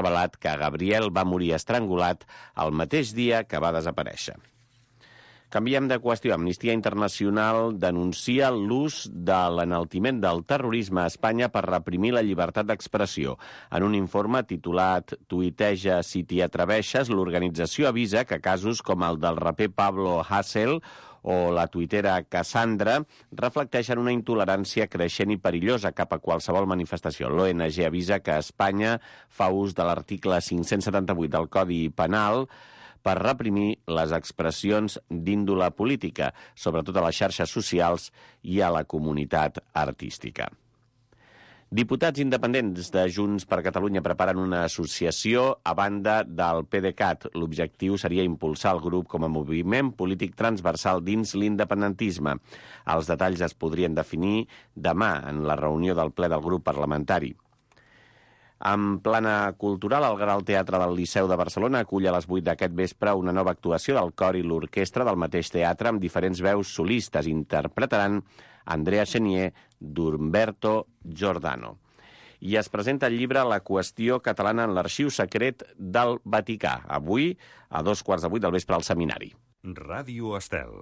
revelat que Gabriel va morir estrangulat el mateix dia que va desaparèixer. Canviem de qüestió. Amnistia Internacional denuncia l'ús de l'enaltiment del terrorisme a Espanya per reprimir la llibertat d'expressió. En un informe titulat «Tuiteja si t'hi atreveixes», l'organització avisa que casos com el del raper Pablo Hasél o la tuitera Cassandra reflecteixen una intolerància creixent i perillosa cap a qualsevol manifestació. L'ONG avisa que Espanya fa ús de l'article 578 del Codi Penal per reprimir les expressions d'índole política, sobretot a les xarxes socials i a la comunitat artística. Diputats independents de Junts per Catalunya preparen una associació a banda del PDeCAT. L'objectiu seria impulsar el grup com a moviment polític transversal dins l'independentisme. Els detalls es podrien definir demà en la reunió del ple del grup parlamentari. En plana cultural, el Gran Teatre del Liceu de Barcelona acull a les 8 d'aquest vespre una nova actuació del cor i l'orquestra del mateix teatre amb diferents veus solistes. Interpretaran Andrea Chenier d'Umberto Giordano. I es presenta el llibre La qüestió catalana en l'arxiu secret del Vaticà, avui a 7:15 del vespre al Seminari. Ràdio Estel.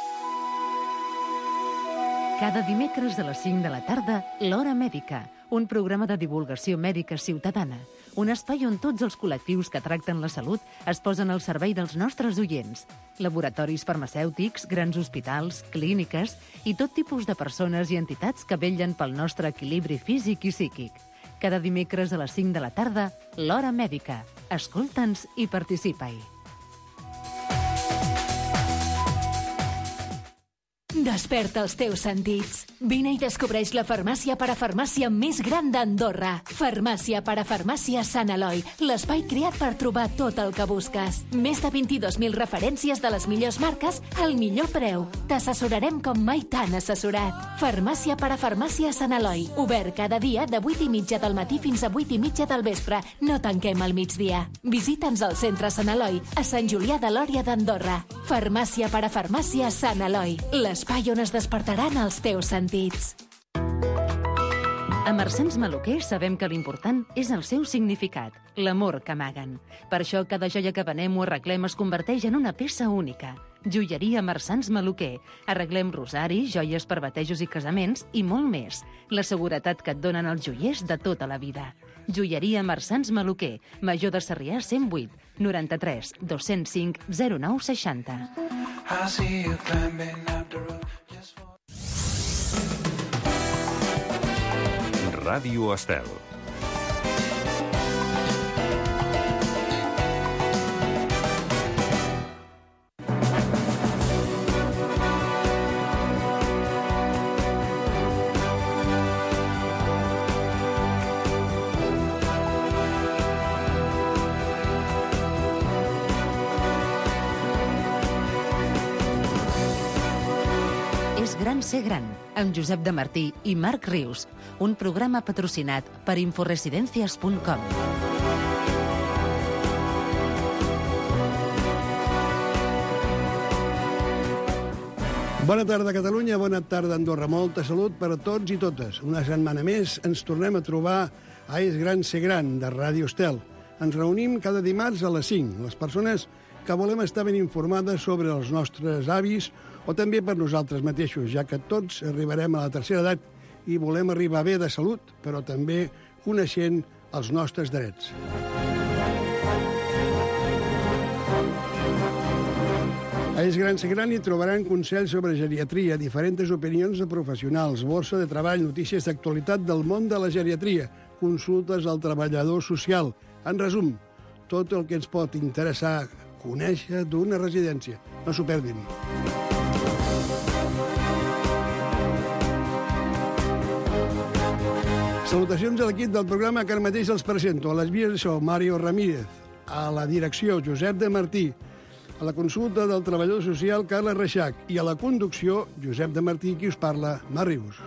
Cada dimecres a les 5 de la tarda, L'Hora Mèdica, un programa de divulgació mèdica ciutadana, un espai on tots els col·lectius que tracten la salut es posen al servei dels nostres oients. Laboratoris farmacèutics, grans hospitals, clíniques i tot tipus de persones i entitats que vetllen pel nostre equilibri físic i psíquic. Cada dimecres a les 5 de la tarda, L'Hora Mèdica. Escolta'ns i participa-hi. Desperta els teus sentits. Vine i descobreix la farmàcia parafarmàcia més gran d'Andorra. Farmàcia parafarmàcia Sant Eloi, l'espai creat per trobar tot el que busques. Més de 22.000 referències de les millors marques al millor preu. T'assessorarem com mai t'han assessorat. Farmàcia parafarmàcia Sant Eloi, obert cada dia de 8:30 del matí fins a 8:30 del vespre. No tanquem al migdia. Visita'ns al centre Sant Eloi, a Sant Julià de Lòria d'Andorra. Farmàcia parafarmàcia Sant Eloi, l'espai on es despertaran els teus sentits. A Marsans Maluquer sabem que l'important és el seu significat, l'amor que amaguen. Per això cada joia que venem o arreglem es converteix en una peça única. Joieria Marsans Maluquer. Arreglem rosaris, joies per batejos i casaments i molt més. La seguretat que et donen els joiers de tota la vida. Joieria Marsans Maluquer, Major de Sarrià 108, 93 205 09 60. Ràdio Estel. Gran ser gran, amb Josep de Martí i Marc Rius, un programa patrocinat per inforesidencias.com. Bona tarda, Catalunya, bona tarda, Andorra. Molta salut per a tots i totes. Una setmana més ens tornem a trobar a És Gran Ser Gran, de Ràdio Estel. Ens reunim cada dimarts a les 5. Les persones que volem estar ben informades sobre els nostres avis o també per nosaltres mateixos, ja que tots arribarem a la tercera edat i volem arribar bé de salut, però també coneixent els nostres drets. A És Gran Ser Gran hi trobaran consells sobre geriatria, diferents opinions de professionals, borsa de treball, notícies d'actualitat del món de la geriatria, consultes al treballador social. En resum, tot el que ens pot interessar conèixer d'una residència. No s'ho perdin. Salutacions a l'equip del programa que ara mateix els presento. A les vies de so, Mario Ramírez. A la direcció, Josep de Martí. A la consulta del treballador social, Carla Reixac. I a la conducció, Josep de Martí, qui us parla, Marc Rius.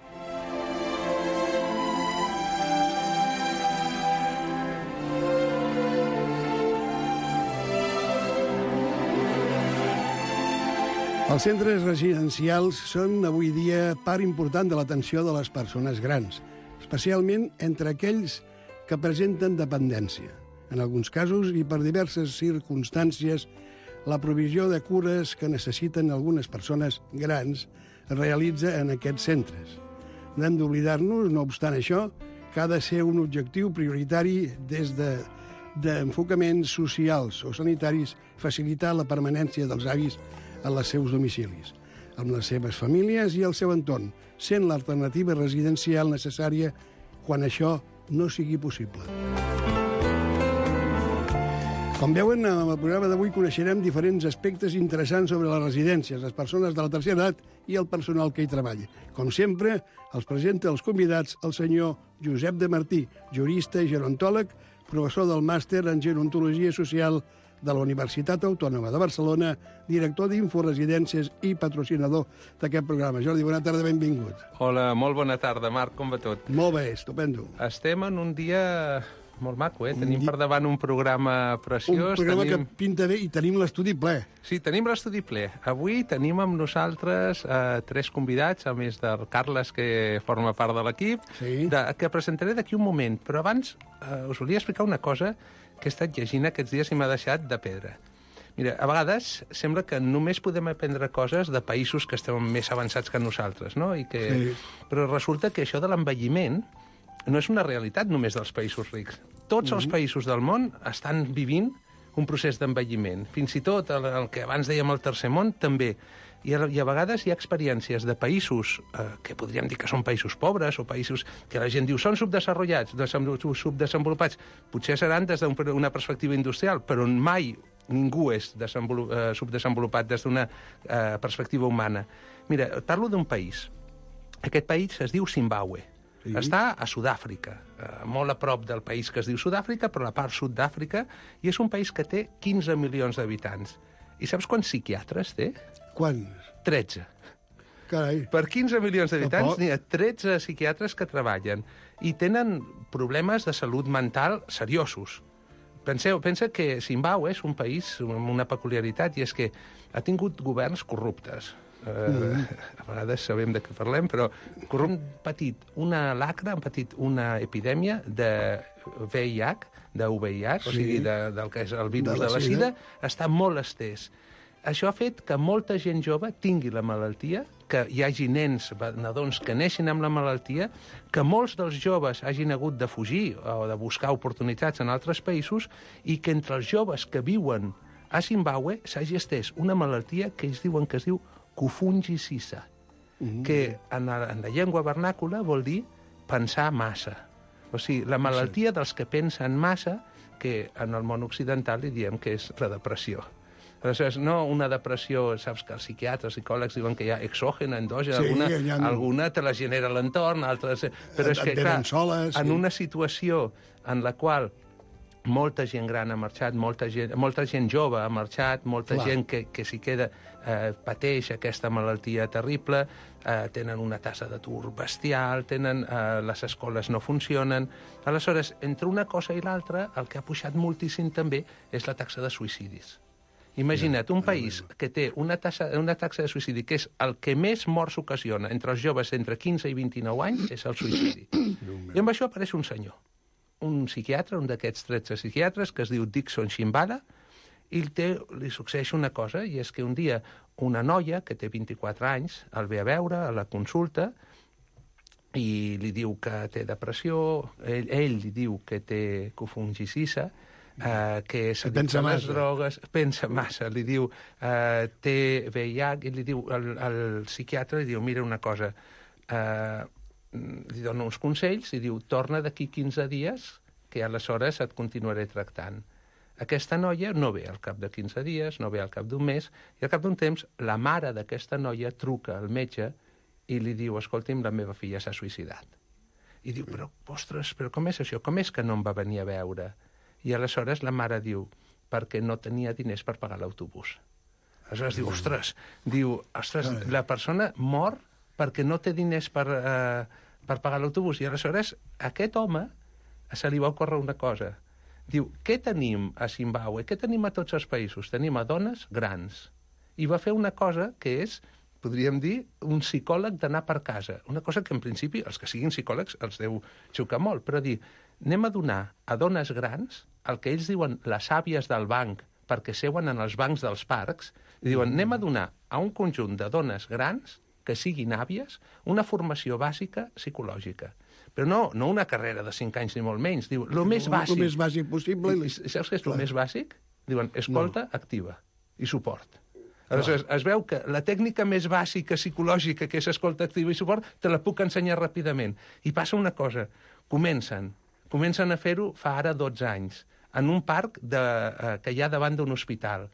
Els centres residencials són avui dia part important de l'atenció de les persones grans, especialment entre aquells que presenten dependència. En alguns casos, i per diverses circumstàncies, la provisió de cures que necessiten algunes persones grans es realitza en aquests centres. No hem d'oblidar-nos, no obstant això, que ha de ser un objectiu prioritari des d'enfocaments socials o sanitaris facilitar la permanència dels avis en els seus domicilis, amb les seves famílies i el seu entorn, sent l'alternativa residencial necessària quan això no sigui possible. Com veuen, en el programa d'avui coneixerem diferents aspectes interessants sobre les residències, les persones de la tercera edat i el personal que hi treballa. Com sempre, els presenta els convidats el senyor Josep de Martí, jurista i gerontòleg, professor del màster en gerontologia social de la Universitat Autònoma de Barcelona, director d'Inforesidències i patrocinador d'aquest programa. Jordi, bona tarda, benvingut. Hola, molt bona tarda, Marc, com va tot? Molt bé, estupendo. Estem en un dia molt maco, Tenim per davant un programa preciós. Un programa que pinta bé i tenim l'estudi ple. Sí, tenim l'estudi ple. Avui tenim amb nosaltres 3 convidats, a més del Carles, que forma part de l'equip, que presentaré d'aquí un moment. Però abans us volia explicar una cosa que he estat llegint aquests dies i m'ha deixat de pedra. Mira, a vegades sembla que només podem aprendre coses de països que estem més avançats que nosaltres, no? Però resulta que això de l'envelliment no és una realitat només dels països rics. Tots els països del món estan vivint un procés d'envelliment. Fins i tot el que abans dèiem el tercer món, també. I a vegades hi ha experiències de països que podríem dir que són països pobres o països que la gent diu són subdesenvolupats. Potser seran des d'una perspectiva industrial, però mai ningú és subdesenvolupat des d'una perspectiva humana. Mira, parlo d'un país. Aquest país es diu Zimbàbue. Sí. Està a Sud-àfrica, molt a prop del país que es diu Sud-àfrica, però a la part sud d'Àfrica, i és un país que té 15 milions d'habitants. I saps quants psiquiatres té? Quants? 13. Carai. Per 15 milions d'habitants n'hi ha 13 psiquiatres que treballen i tenen problemes de salut mental seriosos. Pensa que Zimbàbue és un país amb una peculiaritat, i és que ha tingut governs corruptes. A vegades sabem de què parlem, però han patit una lacra, han patit una epidèmia de VIH, o sigui, del que és el virus de la sida, està molt estès. Això ha fet que molta gent jove tingui la malaltia, que hi hagi nens, nadons, que neixin amb la malaltia, que molts dels joves hagin hagut de fugir o de buscar oportunitats en altres països, i que entre els joves que viuen a Zimbàbue s'hagi estès una malaltia que ells diuen que es diu Kufunji-Sisa, que en la llengua vernàcula vol dir pensar massa. O sigui, la malaltia dels que pensen massa, que en el món occidental li diem que és la depressió. Aleshores, no una depressió, saps que els psiquiatres, psicòlegs diuen que hi ha exògena, endògena, alguna te la genera l'entorn, altres... Però és que, clar, en una situació en la qual molta gent gran ha marxat, molta gent jove ha marxat, molta gent que s'hi queda pateix aquesta malaltia terrible, tenen una tassa d'atur bestial, les escoles no funcionen. Aleshores, entre una cosa i l'altra, el que ha pujat moltíssim també és la taxa de suïcidis. Imagina't, un país que té una taxa de suïcidi, que és el que més morts ocasiona entre els joves entre 15 i 29 anys, és el suïcidi. I amb això apareix un senyor, un psiquiatre, un d'aquests 13 psiquiatres, que es diu Dixon Shimbala, i li succeeix una cosa, i és que un dia una noia que té 24 anys el ve a veure a la consulta i li diu que té depressió, ell li diu que té Kufunji-Sisa, que és addicte a les drogues, pensa massa, li diu té VIH, i li diu, el psiquiatre li diu, mira una cosa, li dona uns consells i diu, torna d'aquí 15 dies, que aleshores et continuaré tractant. Aquesta noia no ve al cap de 15 dies, no ve al cap d'un mes, i al cap d'un temps la mare d'aquesta noia truca al metge i li diu, escolti'm, la meva filla s'ha suïcidat. I diu, però, ostres, però com és això? Com és que no em va venir a veure? I aleshores la mare diu, perquè no tenia diners per pagar l'autobús. Aleshores diu, ostres, la persona mor perquè no té diners per pagar l'autobús. I aleshores aquest home se li va ocórrer una cosa. Diu, què tenim a Zimbàbue? Què tenim a tots els països? Tenim a dones grans. I va fer una cosa que és, podríem dir, un psicòleg d'anar per casa. Una cosa que, en principi, els que siguin psicòlegs els deu xocar molt, però dir, anem a donar a dones grans el que ells diuen les àvies del banc, perquè seuen en els bancs dels parcs, i diuen, anem a donar a un conjunt de dones grans que siguin àvies una formació bàsica psicològica. Però no una carrera de 5 anys ni molt menys. Diu, el més bàsic. El més bàsic possible. I saps què és el més bàsic? Diuen, escolta activa i suport. Aleshores, es veu que la tècnica més bàsica psicològica, que és escolta activa i suport, te la puc ensenyar ràpidament. I passa una cosa, comencen a fer-ho fa ara 12 anys, en un parc que hi ha davant d'un hospital.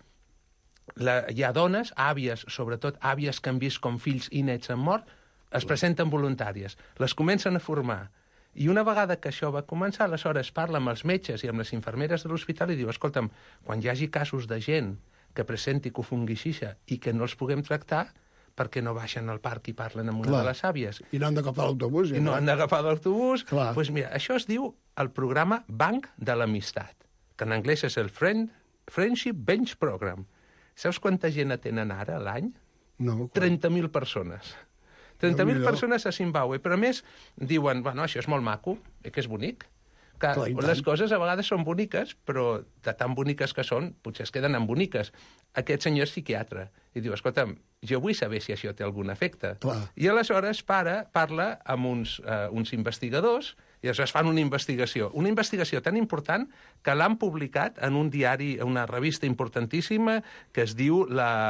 Hi ha dones, àvies, sobretot àvies que han vist com fills i nets han mort, es presenten voluntàries, les comencen a formar. I una vegada que això va començar, aleshores parla amb els metges i amb les infermeres de l'hospital i diu, escolta'm, quan hi hagi casos de gent que presenti cofungixixa i que no els puguem tractar, perquè no baixen al parc i parlen amb una de les àvies. I no han d'agafar l'autobús. I no han d'agafar l'autobús. Doncs mira, això es diu el programa Banc de l'Amistat, que en anglès és el Friendship Bench Program. Saps quanta gent atenen ara a l'any? No. 30.000 persones. 30.000 persones a Zimbabue. Però a més diuen, bueno, això és molt maco, que és bonic. Que les coses a vegades són boniques, però de tan boniques que són, potser es queden en boniques. Aquest senyor és psiquiatre i diu, escolta'm, jo vull saber si això té algun efecte. I aleshores parla amb uns investigadors i aleshores fan una investigació tan important que l'han publicat en un diari, una revista importantíssima que es diu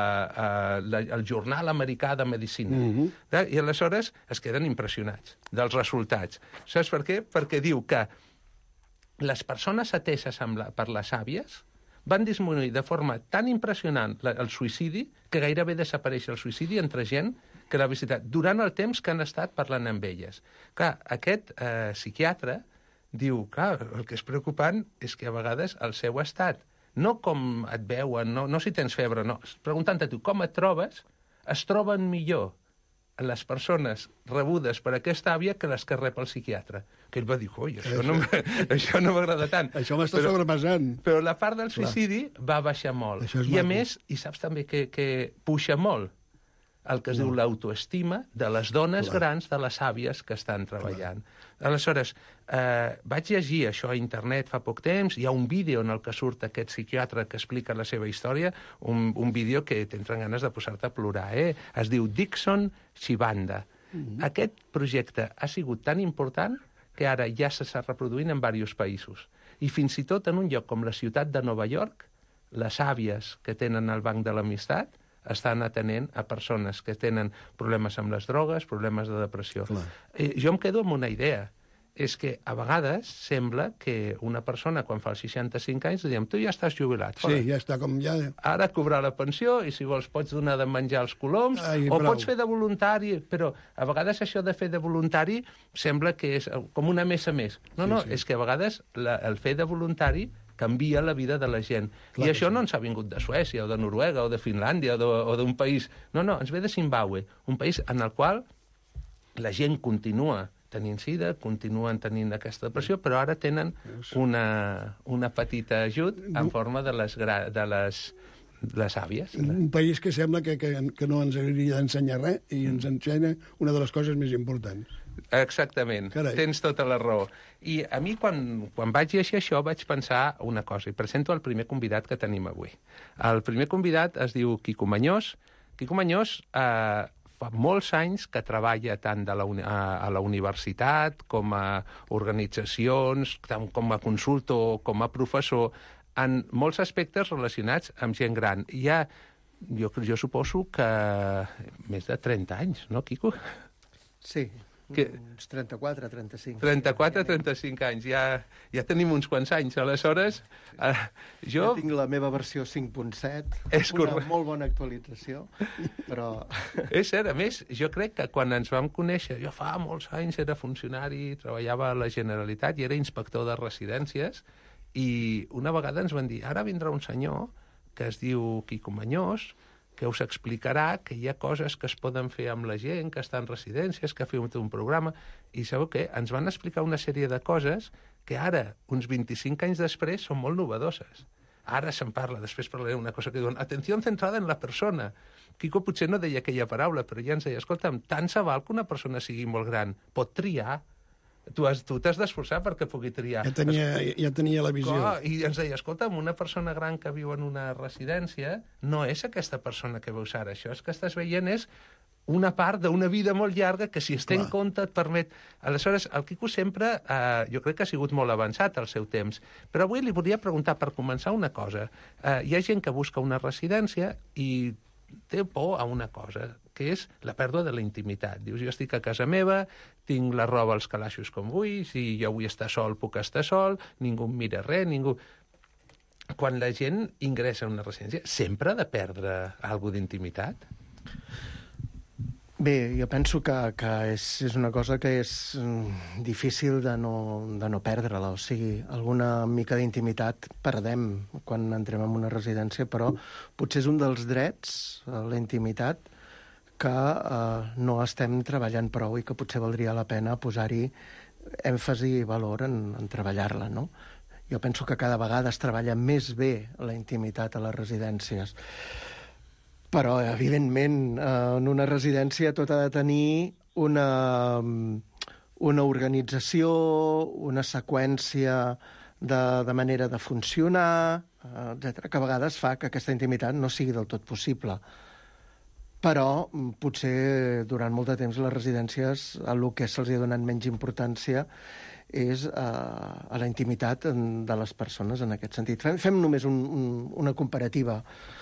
el Jornal Americà de Medicina. I aleshores es queden impressionats dels resultats. Saps per què? Perquè diu que les persones ateses per les àvies van disminuir de forma tan impressionant el suïcidi que gairebé desapareix el suïcidi entre gent que l'ha visitat durant el temps que han estat parlant amb elles. Clar, aquest psiquiatre diu, clar, el que és preocupant és que a vegades el seu estat, no com et veuen, no si tens febre, no, preguntant a tu com et trobes, es troben millor les persones rebudes per aquesta àvia que les que rep el psiquiatre. Que ell va dir, oi, això no m'agrada tant. Això m'està sobrepassant. Però la part del suïcidi va baixar molt. I a més, i saps també que puja molt el que es diu l'autoestima de les dones grans, de les àvies que estan treballant. Aleshores, vaig llegir això a internet fa poc temps, hi ha un vídeo en el que surt aquest psiquiatre que explica la seva història, un vídeo que t'entren ganes de posar-te a plorar, Es diu Dixon Shibanda. Aquest projecte ha sigut tan important que ara ja s'està reproduint en diversos països. I fins i tot en un lloc com la ciutat de Nova York, les àvies que tenen el Banc de l'Amistat estan atenent a persones que tenen problemes amb les drogues, problemes de depressió. Jo em quedo amb una idea. És que a vegades sembla que una persona, quan fa els 65 anys, diem, tu ja estàs jubilat. Sí, ja està com ja... Ara cobrar la pensió i si vols pots donar de menjar als coloms o pots fer de voluntari, però a vegades això de fer de voluntari sembla que és com una mesa més. No, és que a vegades el fer de voluntari canvia la vida de la gent. I això no ens ha vingut de Suècia, o de Noruega, o de Finlàndia, o d'un país... No, ens ve de Zimbabue, un país en el qual la gent continua tenint sida, continuen tenint aquesta depressió, però ara tenen una petita ajut en forma de les àvies. Un país que sembla que no ens hauria d'ensenyar res i ens ensenya una de les coses més importants. Exactament, tens tota la raó. I a mi, quan vaig llegir això, vaig pensar una cosa, i presento el primer convidat que tenim avui. El primer convidat es diu Quico Mañós. Quico Mañós fa molts anys que treballa tant a la universitat com a organitzacions, tant com a consultor, com a professor, en molts aspectes relacionats amb gent gran. Jo suposo que més de 30 anys, no, Quico? Sí, uns 34, 35. 34, 35 anys, ja tenim uns quants anys. Aleshores, jo tinc la meva versió 5.7, una molt bona actualització, però... És cert, a més, jo crec que quan ens vam conèixer, jo fa molts anys era funcionari, treballava a la Generalitat i era inspector de residències, i una vegada ens van dir, ara vindrà un senyor que es diu Quico Mañós, que us explicarà que hi ha coses que es poden fer amb la gent, que està en residències, que ha fet un programa, i sabeu què? Ens van explicar una sèrie de coses que ara, uns 25 anys després, són molt novedoses. Ara se'n parla, després parlaré una cosa que diuen atenció centrada en la persona. Quico potser no deia aquella paraula, però ja ens deia, escolta'm, tant se val que una persona sigui molt gran, pot triar. Tu t'has d'esforçar perquè pugui triar. Ja tenia la visió. I ens deia, escolta'm, una persona gran que viu en una residència no és aquesta persona que veus ara. Això és que estàs veient és una part d'una vida molt llarga que, si es té en compte, et permet... Aleshores, el Quico sempre, jo crec que ha sigut molt avançat al seu temps, però avui li volia preguntar, per començar, una cosa. Hi ha gent que busca una residència i té por a una cosa, que és la pèrdua de la intimitat. Dius, jo estic a casa meva, tinc la roba als calaixos com vull, si jo vull estar sol, puc estar sol, ningú em mira res, ningú... Quan la gent ingressa en una residència, sempre ha de perdre alguna d'intimitat? Bé, jo penso que és una cosa que és difícil de no perdre-la. O sigui, alguna mica d'intimitat perdem quan entrem en una residència, però potser és un dels drets, la intimitat, que no estem treballant prou i que potser valdria la pena posar-hi èmfasi i valor en treballar-la, no? Jo penso que cada vegada es treballa més bé la intimitat a les residències. Però, evidentment, en una residència tot ha de tenir una organització, una seqüència de manera de funcionar, etc., que a vegades fa que aquesta intimitat no sigui del tot possible. Però potser durant molt de temps les residències el que se'ls ha donat menys importància és a la intimitat de les persones en aquest sentit. Fem només una comparativa.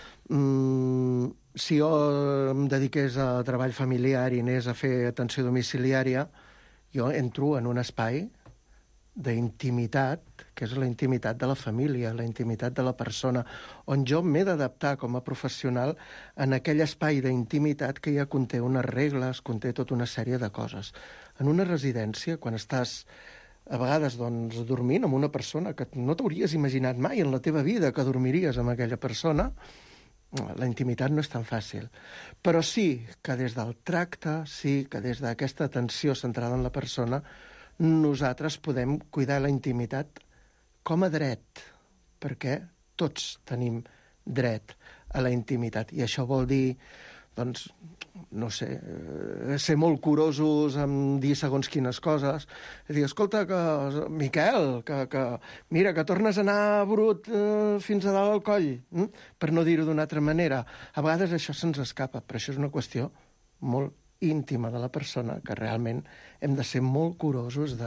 Si jo em dediqués a treball familiar i anés a fer atenció domiciliària, jo entro en un espai d'intimitat, que és la intimitat de la família, la intimitat de la persona, on jo m'he d'adaptar com a professional en aquell espai d'intimitat que ja conté unes regles, conté tota una sèrie de coses. En una residència, quan estàs a vegades dormint amb una persona que no t'hauries imaginat mai en la teva vida que dormiries amb aquella persona, la intimitat no és tan fàcil. Però sí que des del tracte, sí que des d'aquesta atenció centrada en la persona, nosaltres podem cuidar la intimitat com a dret, perquè tots tenim dret a la intimitat. I això vol dir, doncs, no sé, ser molt curosos en dir segons quines coses. És a dir, escolta, Miquel, mira, que tornes a anar brut fins a dalt al coll, per no dir-ho d'una altra manera. A vegades això se'ns escapa, però això és una qüestió molt íntima de la persona, que realment hem de ser molt curosos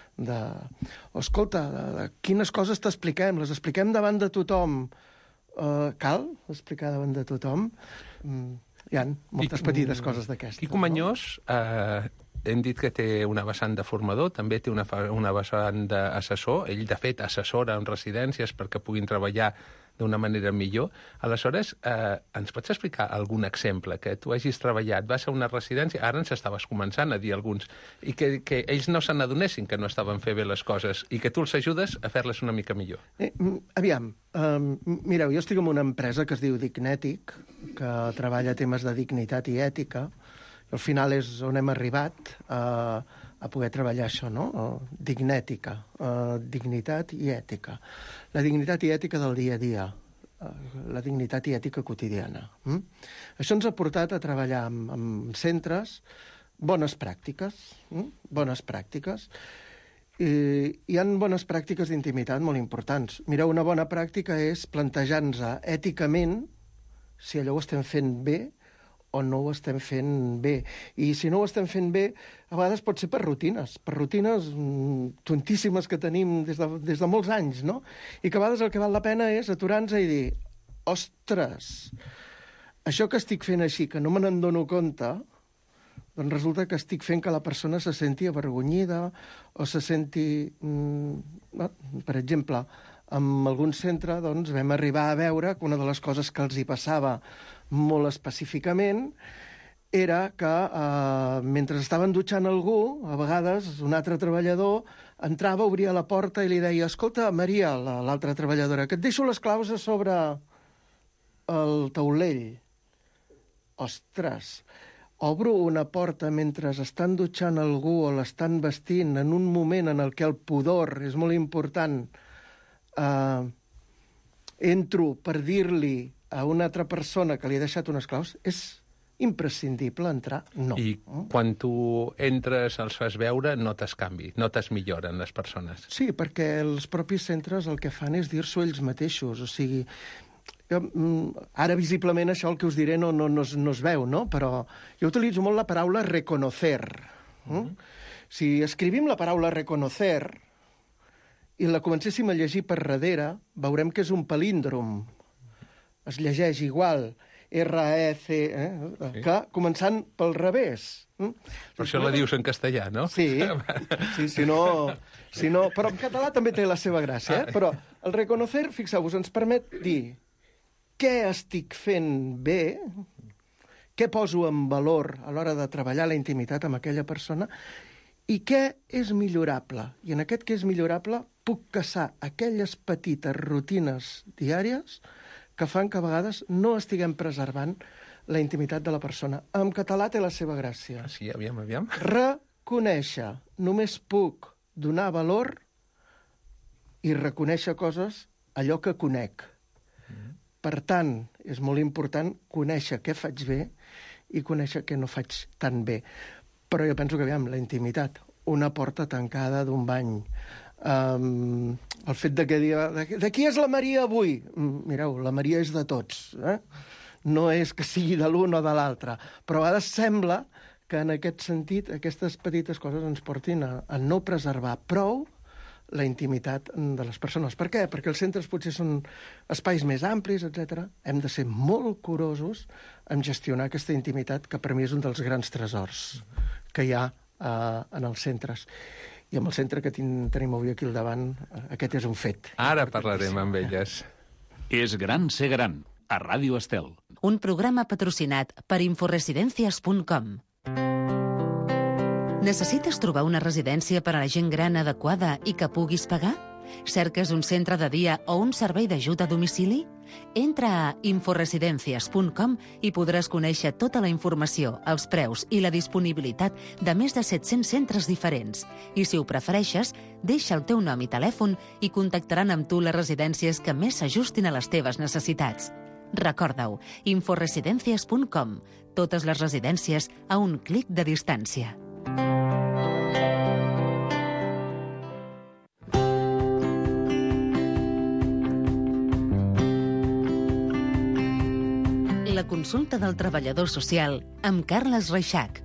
escolta, quines coses t'expliquem? Les expliquem davant de tothom. Cal explicar davant de tothom? Hi ha moltes petites coses d'aquestes. Quico Mañós, hem dit que té una vessant de formador, també té una vessant d'assessor. Ell, de fet, assessora en residències perquè puguin treballar d'una manera millor. Aleshores, ens pots explicar algun exemple que tu hagis treballat? Vas a una residència, ara ens estaves començant a dir alguns, i que ells no se n'adonessin que no estaven fent bé les coses i que tu els ajudes a fer-les una mica millor. Aviam, mireu, jo estic en una empresa que es diu Dignètic, que treballa temes de dignitat i ètica. Al final és on hem arribat a poder treballar això, no? Dignètica, dignitat i ètica. La dignitat i ètica del dia a dia, la dignitat i ètica quotidiana. Això ens ha portat a treballar en centres bones pràctiques, bones pràctiques. Hi ha bones pràctiques d'intimitat molt importants. Mireu, una bona pràctica és plantejar-nos èticament si allò ho estem fent bé o no ho estem fent bé. I si no ho estem fent bé, a vegades pot ser per rutines tontíssimes que tenim des de molts anys, no? I que a vegades el que val la pena és aturar-nos i dir, ostres, això que estic fent així, que no me n'adono compte, doncs resulta que estic fent que la persona se senti avergonyida o se senti... Per exemple, en algun centre doncs, vam arribar a veure que una de les coses que els hi passava molt específicament era que mentre estaven dutxant algú, a vegades un altre treballador entrava, obria la porta i li deia, escolta, Maria, l'altra treballadora, que et deixo les claus a sobre el taulell. Ostres, obro una porta mentre estan dutxant algú o l'estan vestint en un moment en el que el pudor és molt important. Entro per dir-li a una altra persona que li ha deixat unes claus, és imprescindible entrar, no. I quan tu entres, els fas veure, notes canvi, notes millora en les persones. Sí, perquè els propis centres el que fan és dir-s'ho ells mateixos, o sigui, ara visiblement això el que us diré no es veu, no? Però jo utilitzo molt la paraula reconocer. Si escrivim la paraula reconocer i la comencéssim a llegir per darrere, veurem que és un palíndrom. Es llegeix igual, R-E-C, que començant pel revés. Per això la dius en castellà, no? Sí, si no... Però en català també té la seva gràcia, Però el reconocer, fixeu-vos, ens permet dir què estic fent bé, què poso en valor a l'hora de treballar la intimitat amb aquella persona i què és millorable. I en aquest que és millorable puc caçar aquelles petites rutines diàries que fan que a vegades no estiguem preservant la intimitat de la persona. En català té la seva gràcia. Sí, aviam. Reconèixer. Només puc donar valor i reconèixer coses allò que conec. Per tant, és molt important conèixer què faig bé i conèixer què no faig tan bé. Però jo penso que, la intimitat, una porta tancada d'un bany, el fet de que de qui és la Maria avui? Mireu, la Maria és de tots, No és que sigui de l'un o de l'altre, però a vegades sembla que en aquest sentit aquestes petites coses ens portin a no preservar prou la intimitat de les persones. Per què? Perquè els centres potser són espais més amplis, etc. Hem de ser molt curosos en gestionar aquesta intimitat, que per mi és un dels grans tresors que hi ha en els centres. I amb el centre que tenim avui aquí al davant, aquest és un fet. Ara parlarem amb elles. És gran ser gran, a Ràdio Estel. Un programa patrocinat per inforesidencias.com. Necessites trobar una residència per a la gent gran adequada i que puguis pagar? Cerques un centre de dia o un servei d'ajuda a domicili? Entra a inforesidencias.com i podràs conèixer tota la informació, els preus i la disponibilitat de més de 700 centres diferents. I si ho prefereixes, deixa el teu nom i telèfon i contactaran amb tu les residències que més s'ajustin a les teves necessitats. Recorda-ho, inforesidencias.com. Totes les residències a un clic de distància. La consulta del treballador social amb Carles Reixac.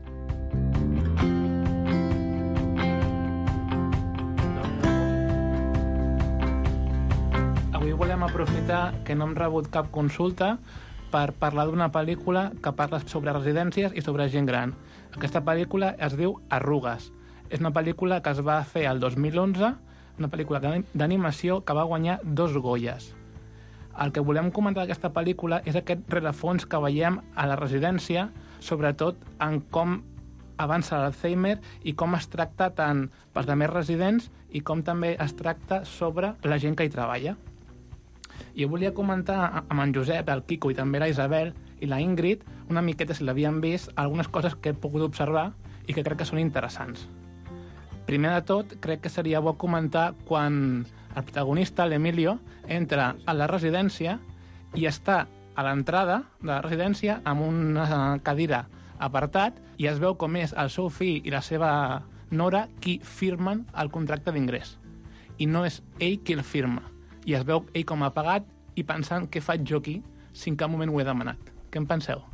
Avui volem aprofitar que no hem rebut cap consulta per parlar d'una pel·lícula que parla sobre residències i sobre gent gran. Aquesta pel·lícula es diu Arrugues. És una pel·lícula que es va fer el 2011, una pel·lícula d'animació que va guanyar 2 Goyes. El que volem comentar d'aquesta pel·lícula és aquest rerefons que veiem a la residència, sobretot en com avança l'Alzheimer i com es tracta tant pels demés residents i com també es tracta sobre la gent que hi treballa. Jo volia comentar amb en Josep, el Quico i també la Isabel i la Ingrid, una miqueta si l'havien vist, algunes coses que he pogut observar i que crec que són interessants. Primer de tot, crec que seria bo comentar quan el protagonista, l'Emilio, entra a la residència i està a l'entrada de la residència amb una cadira apartat i es veu com és el seu fill i la seva nora qui firmen el contracte d'ingrés. I no és ell qui el firma. I es veu ell com a pagat i pensant què faig jo aquí si en cap moment ho he demanat. Què en penseu?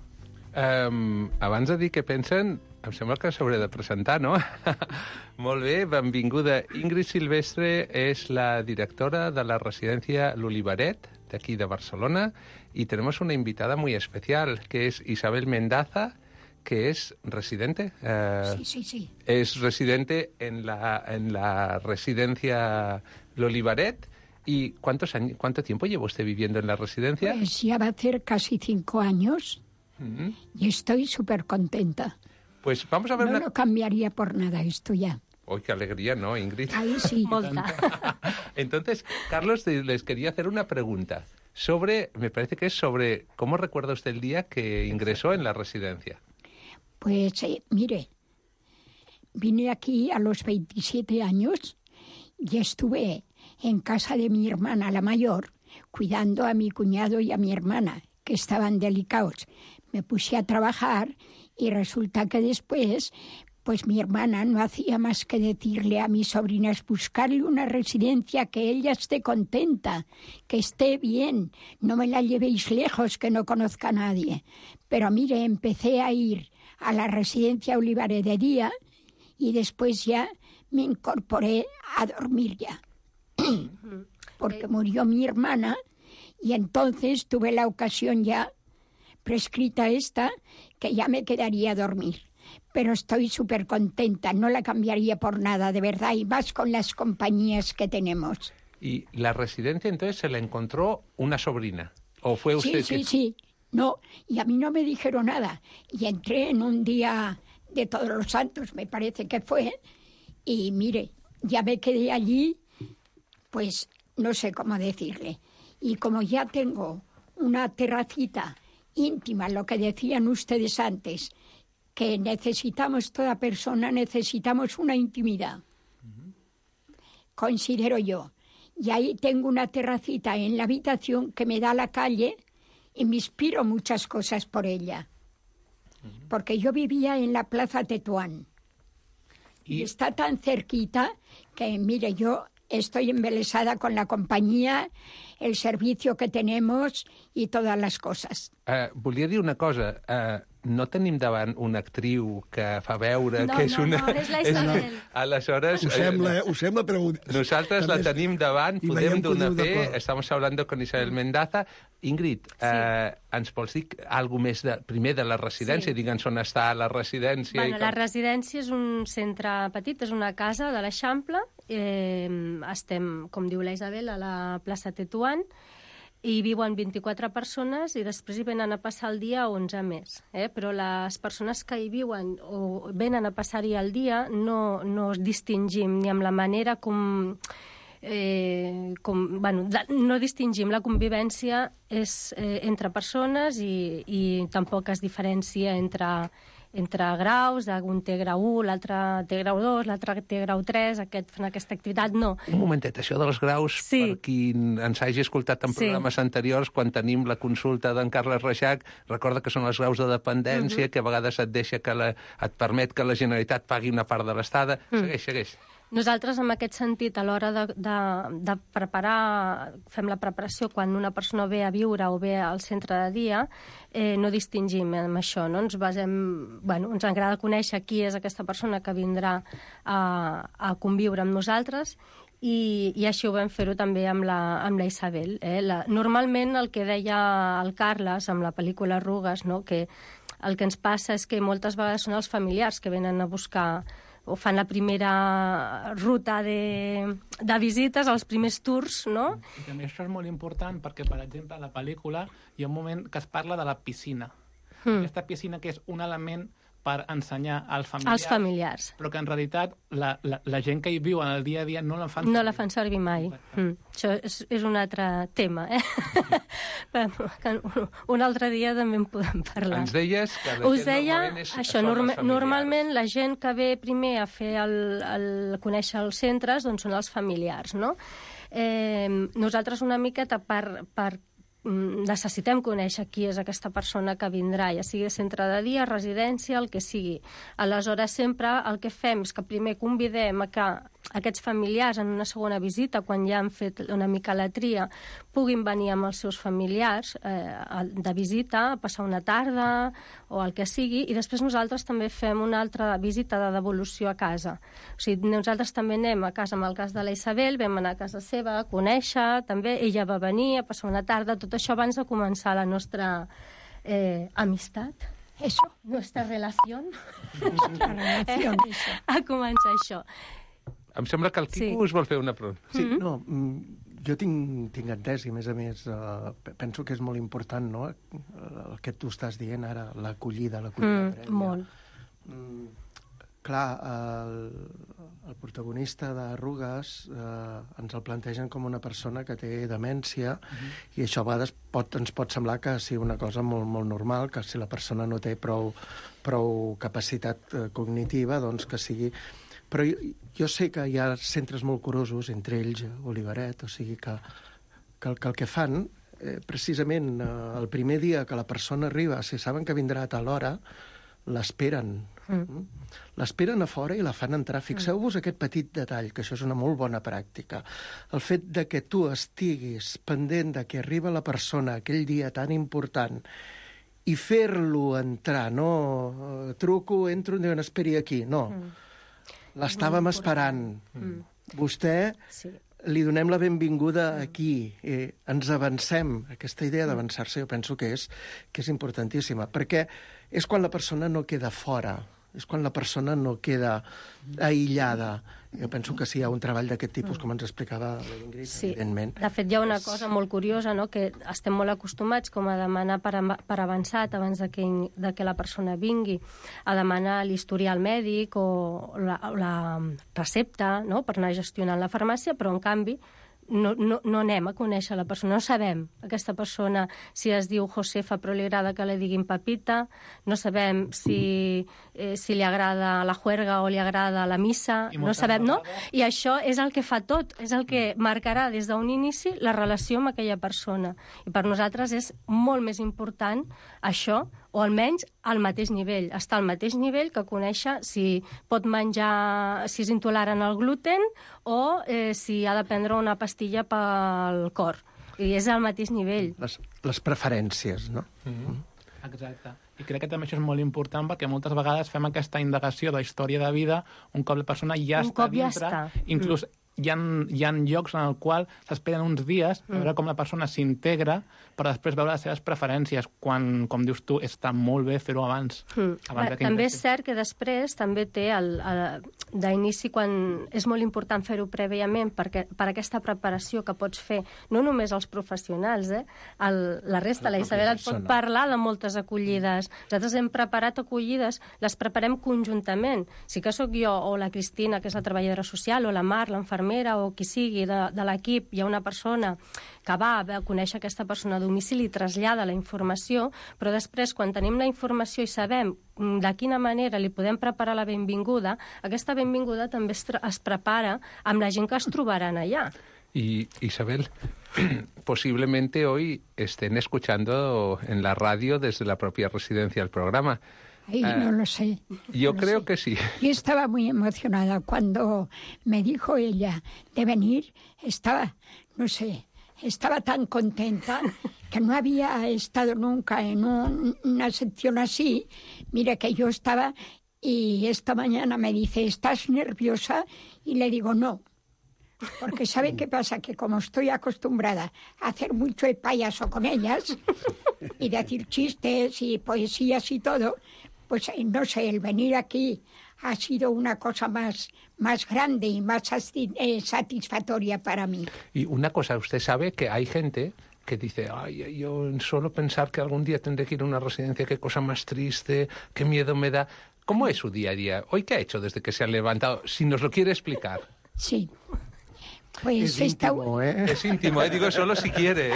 Abans de dir què pensen, em sembla que s'haurà de presentar, no? Molt bé, benvinguda. Ingrid Silvestre és la directora de la residència L'Olivaret, de aquí de Barcelona, y tenemos una invitada muy especial, que es Isabel Mendaza, que es residente. Sí. Es residente en la residencia L'Olivaret. ¿Y cuánto tiempo lleva usted viviendo en la residencia? Pues ya va a hacer casi 5 años y estoy súper contenta. Pues vamos a ver... No lo cambiaría por nada esto ya. ¡Uy, qué alegría!, ¿no, Ingrid? Ahí sí. Entonces, Carlos, les quería hacer una pregunta me parece que es sobre cómo recuerda usted el día que ingresó en la residencia. Pues, mire, vine aquí a los 27 años y estuve en casa de mi hermana, la mayor, cuidando a mi cuñado y a mi hermana, que estaban delicados. Me puse a trabajar y resulta que después, pues mi hermana no hacía más que decirle a mis sobrinas, buscarle una residencia que ella esté contenta, que esté bien, no me la llevéis lejos, que no conozca a nadie. Pero mire, empecé a ir a la residencia Olivares de día y después ya me incorporé a dormir ya. Porque murió mi hermana y entonces tuve la ocasión ya prescrita esta, que ya me quedaría a dormir. Pero estoy súper contenta, no la cambiaría por nada, de verdad, y más con las compañías que tenemos. ¿Y la residencia entonces se la encontró una sobrina? ¿O fue usted? Sí. No, y a mí no me dijeron nada. Y entré en un día de Todos los Santos, me parece que fue, y mire, ya me quedé allí, pues no sé cómo decirle. Y como ya tengo una terracita íntima, lo que decían ustedes antes, que necesitamos, toda persona necesitamos una intimidad, considero yo. Y ahí tengo una terracita en la habitación que me da a la calle y me inspiro muchas cosas por ella. Porque yo vivía en la Plaza Tetuán. Y está tan cerquita que, mire, yo estoy embelesada con la compañía, el servicio que tenemos i totes les coses. Volia dir una cosa. No tenim davant una actriu que fa veure que és una... No, és la Isabel. Aleshores... Ho sembla, però... Nosaltres la tenim davant, podem donar fe, estamos hablando con Isabel Mendaza. Ingrid, ens vols dir alguna més primer de la residència? Digue'ns on està la residència. La residència és un centre petit, és una casa de l'Eixample. Estem, com diu la Isabel, a la plaça Tetuán, i viuen 24 persones i després hi venen a passar el dia 11 més. Però les persones que hi viuen o venen a passar-hi el dia no es distingim ni amb la manera com... no distingim. La convivència és entre persones i tampoc es diferencia entre graus, un té grau 1, l'altre té grau 2, l'altre té grau 3, fent aquesta activitat, no. Un momentet, això dels graus, per qui ens hagi escoltat en programes anteriors, quan tenim la consulta d'en Carles Reixac, recorda que són els graus de dependència, que a vegades et permet que la Generalitat pagui una part de l'estada. Segueix. Nosaltres, en aquest sentit, a l'hora de preparar, fem la preparació quan una persona ve a viure o ve al centre de dia, no distingim amb això, no? Ens agrada conèixer qui és aquesta persona que vindrà a conviure amb nosaltres i així ho vam fer-ho també amb la Isabel. Normalment, el que deia el Carles amb la pel·lícula Arrugues, no? Que el que ens passa és que moltes vegades són els familiars que venen a buscar o fan la primera ruta de visites, els primers tours, no? I també això és molt important perquè, per exemple, a la pel·lícula hi ha un moment que es parla de la piscina. Aquesta piscina que és un element per ensenyar als familiars. Però que en realitat la gent que hi viu en el dia a dia no la fan servir. No la fan servir mai. Això és un altre tema, Un altre dia també en podem parlar. Ens deies que us deia això, normalment la gent que ve primer a fer conèixer els centres doncs són els familiars, no? Nosaltres una miqueta per necessitem conèixer qui és aquesta persona que vindrà, ja sigui centre de dia, residència, el que sigui. Aleshores, sempre el que fem és que primer convidem a que aquests familiars en una segona visita, quan ja han fet una mica la tria, puguin venir amb els seus familiars de visita, a passar una tarda o el que sigui, i després nosaltres també fem una altra visita de devolució a casa. O sigui, nosaltres també anem a casa, amb el cas de la Isabel, vam anar a casa seva a conèixer, també ella va venir a passar una tarda, tot això abans de començar la nostra amistat. Eso. Nuestra relación. A començar això. Em sembla que el Quico us vol fer una pregunta. Sí, no, jo tinc entès, i a més, penso que és molt important, no?, el que tu estàs dient ara, l'acollida prèvia. Molt. Clar, el protagonista d'Arrugues ens el plantegen com una persona que té demència, i això a vegades ens pot semblar que sigui una cosa molt, molt normal, que si la persona no té prou capacitat cognitiva, doncs que sigui... Però jo sé que hi ha centres molt curosos, entre ells Olivaret, o sigui que el que fan precisament el primer dia que la persona arriba, si saben que vindrà a tal hora, l'esperen. L'esperen a fora i la fan entrar. Fixeu-vos aquest petit detall, que això és una molt bona pràctica. El fet de que tu estiguis pendent de que arriba la persona aquell dia tan important i fer-lo entrar, no truco, entro, diuen, esperi aquí, no. L'estàvem esperant. Vostè, li donem la benvinguda aquí, ens avancem. Aquesta idea d'avançar-se jo penso que és importantíssima, perquè és quan la persona no queda fora, és quan la persona no queda aïllada. Jo penso que sí, hi ha un treball d'aquest tipus, com ens explicava l'Ingrid, evidentment. De fet, hi ha una cosa molt curiosa, no?, que estem molt acostumats com a demanar per avançat abans de que la persona vingui, a demanar l'historial mèdic o la recepta, no?, per anar gestionant la farmàcia, però en canvi no anem a conèixer la persona, no sabem aquesta persona si es diu Josefa però li agrada que li diguin Pepita, no sabem si li agrada la juerga o li agrada la missa, no sabem, no? I això és el que fa tot, és el que marcarà des d'un inici la relació amb aquella persona. I per nosaltres és molt més important això, o almenys al mateix nivell, estar al mateix nivell que conèixer si pot menjar, si és intolerant al gluten o si ha de prendre una pastilla pel cor. I és al mateix nivell. Les preferències, no? Exacte. I crec que també això és molt important perquè moltes vegades fem aquesta indagació de la història de vida un cop la persona ja està dintre. Inclús hi ha llocs en el qual s'esperen uns dies a veure com la persona s'integra per després veure les seves preferències, quan, com dius tu, està molt bé fer-ho abans. També és cert que després també té d'inici, quan és molt important fer-ho prèviament per aquesta preparació que pots fer, no només els professionals, la resta, la Isabel et pot parlar de moltes acollides. Nosaltres hem preparat acollides, les preparem conjuntament. Si que sóc jo o la Cristina, que és la treballadora social, o la Mar, l'infermera, o qui sigui de l'equip, hi ha una persona que va a conèixer aquesta persona a domicili i trasllada la informació, però després, quan tenim la informació i sabem de quina manera li podem preparar la benvinguda, aquesta benvinguda també es prepara amb la gent que es trobaran allà. Y Isabel, posiblemente hoy estén escuchando en la radio desde la propia residencia el programa. Ay, no lo sé. Yo creo que sí. Yo estaba muy emocionada cuando me dijo ella de venir. Estaba tan contenta que no había estado nunca en una sección así. Mira que yo estaba y esta mañana me dice, ¿estás nerviosa? Y le digo, no. Porque ¿sabe qué pasa? Que como estoy acostumbrada a hacer mucho el payaso con ellas y decir chistes y poesías y todo, pues no sé, el venir aquí ha sido una cosa más grande y más satisfactoria para mí. Y una cosa, usted sabe que hay gente que dice, ay, yo solo pensar que algún día tendré que ir a una residencia, qué cosa más triste, qué miedo me da. ¿Cómo es su día a día? ¿Hoy qué ha hecho desde que se ha levantado? Si nos lo quiere explicar. Sí. Pues es íntimo, Es íntimo, digo solo si quiere.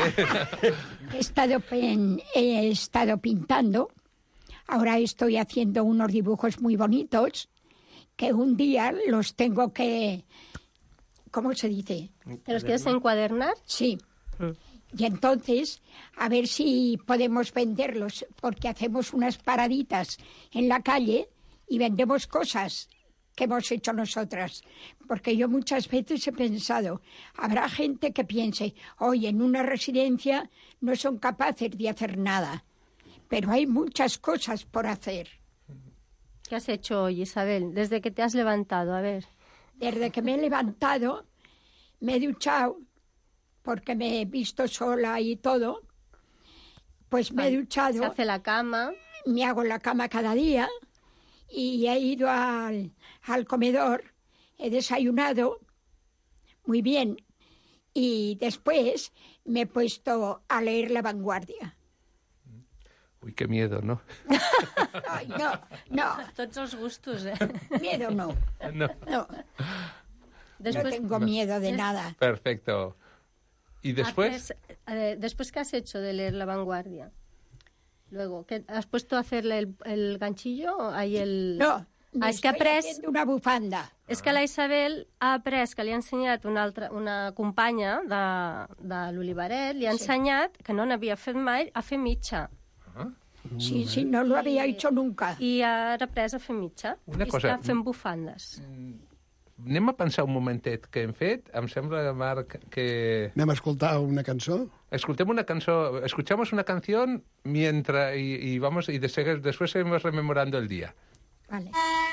He estado pintando. Ahora estoy haciendo unos dibujos muy bonitos que un día los tengo que... ¿Cómo se dice? ¿Te los quieres encuadernar? Sí. Y entonces, a ver si podemos venderlos, porque hacemos unas paraditas en la calle y vendemos cosas que hemos hecho nosotras. Porque yo muchas veces he pensado, habrá gente que piense, oye, en una residencia no son capaces de hacer nada. Pero hay muchas cosas por hacer. ¿Qué has hecho hoy, Isabel, desde que te has levantado? A ver. Desde que me he levantado, me he duchado, porque me he visto sola y todo. Pues me he duchado. Se hace la cama. Me hago la cama cada día. Y he ido al comedor, he desayunado muy bien. Y después me he puesto a leer La Vanguardia. Uy, qué miedo, ¿no? Ay, no. Tots els gustos, Miedo no. No. Después, no tengo miedo de nada. Perfecto. ¿Y después? ¿Después qué has hecho de leer La Vanguardia? Luego, ¿has puesto a hacerle el ganchillo? Ahí No, És que ha après... una bufanda. És que la Isabel ha après, que li ha ensenyat una companya de l'Olivaret, li ha ensenyat, que no n'havia fet mai, a fer mitja. Sí, no lo había hecho nunca. I ara ha après a fer mitja. Una I cosa, està fent bufandes. Anem a pensar un momentet què hem fet. Em sembla, Marc, que... Anem a escoltar una cançó? Escuchamos una canción mientras y vamos y después seguimos rememorando el día. Vale.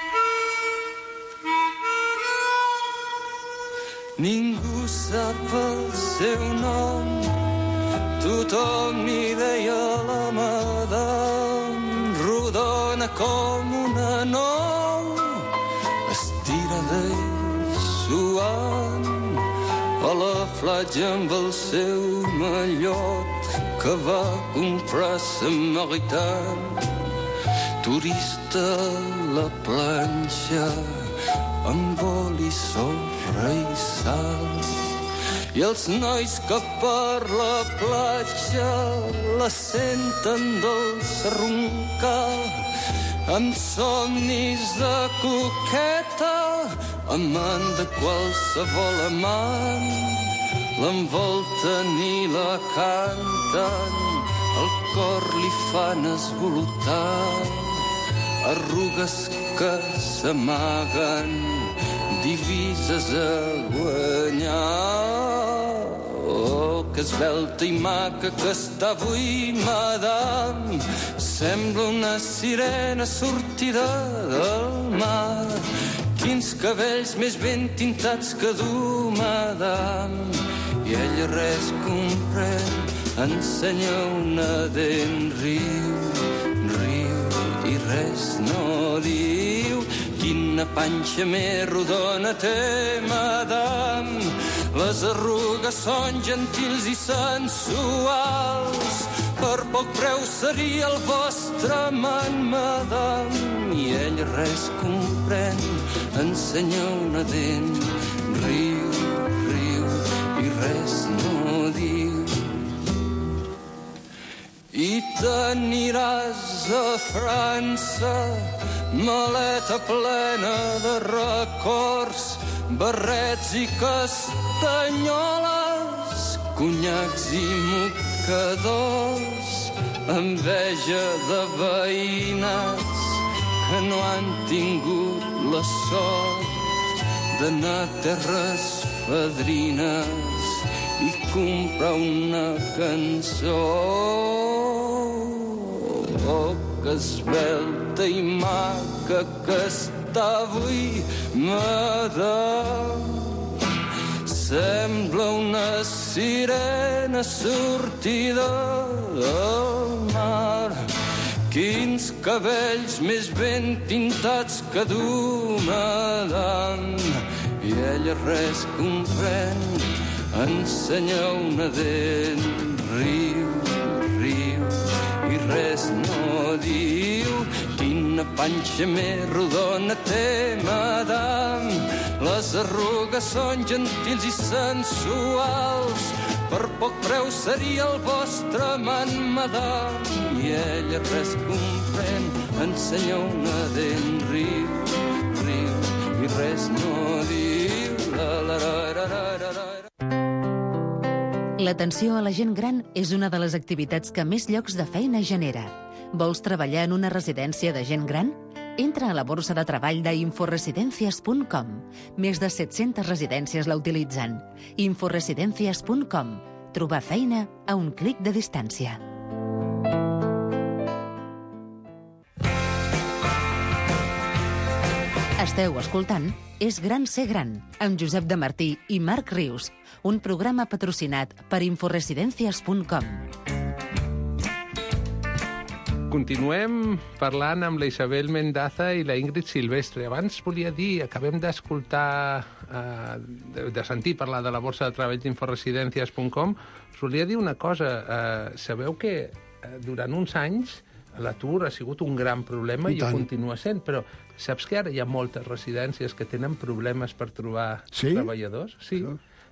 Ningú sap el seu nom, tothom li deia la madame, rodona com una nou, estirada i suant, a la platja amb el seu mallot que va comprar samaritant. Turista a la planxa, amb oli, sorra i sal. I els nois que per la platja la senten dolça roncar, amb somnis de coqueta, amant de qualsevol amant, l'envolten i la canten, el cor li fan esvolutar, arrugues que s'amaguen, divises a guanyar. Oh, que esvelta i maca que està avui, madame, sembla una sirena sortida del mar. Quins cabells més ben tintats que du, madame, i ella res comprèn, ensenya una dent, riu i res no diu. Quina panxa més rodona té, madame, les arrugues són gentils i sensuals, per poc preu seria el vostre amant, madame, i ell res comprèn, ensenya una dent, riu i res no diu. I t'aniràs a França, maleta plena de records, barrets i castanyoles, conyacs i mocadors, enveja de veïnes que no han tingut la sort d'anar a terres fadrines i comprar una cançó. Oh, que esvelta i maca que està avui, madame, sembla una sirena sortida del mar. Quins cabells més ben pintats que du, madame, i ella res comprèn, ensenya una dent, riu i res no diu. Quina panxa més rodona té, madame, les arrugues són gentils i sensuals, per poc preu seria el vostre amant, madame, i ella res comprèn, ensenya una dent, riu i res no diu. L'atenció a la gent gran és una de les activitats que més llocs de feina genera. Vols treballar en una residència de gent gran? Entra a la borsa de treball d'inforesidencias.com. Més de 700 residències la utilitzen. Inforesidencias.com. Trobar feina a un clic de distància. Esteu escoltant És gran ser gran, amb Josep de Martí i Marc Rius, un programa patrocinat per Inforesidencias.com. Continuem parlant amb la Isabel Mendaza i la Ingrid Silvestre. Abans volia dir, acabem d'escoltar, de sentir parlar de la borsa de treball d'Inforesidencias.com, us volia dir una cosa. Sabeu que durant uns anys l'atur ha sigut un gran problema i ho continua sent, però saps que ara hi ha moltes residències que tenen problemes per trobar treballadors? Sí.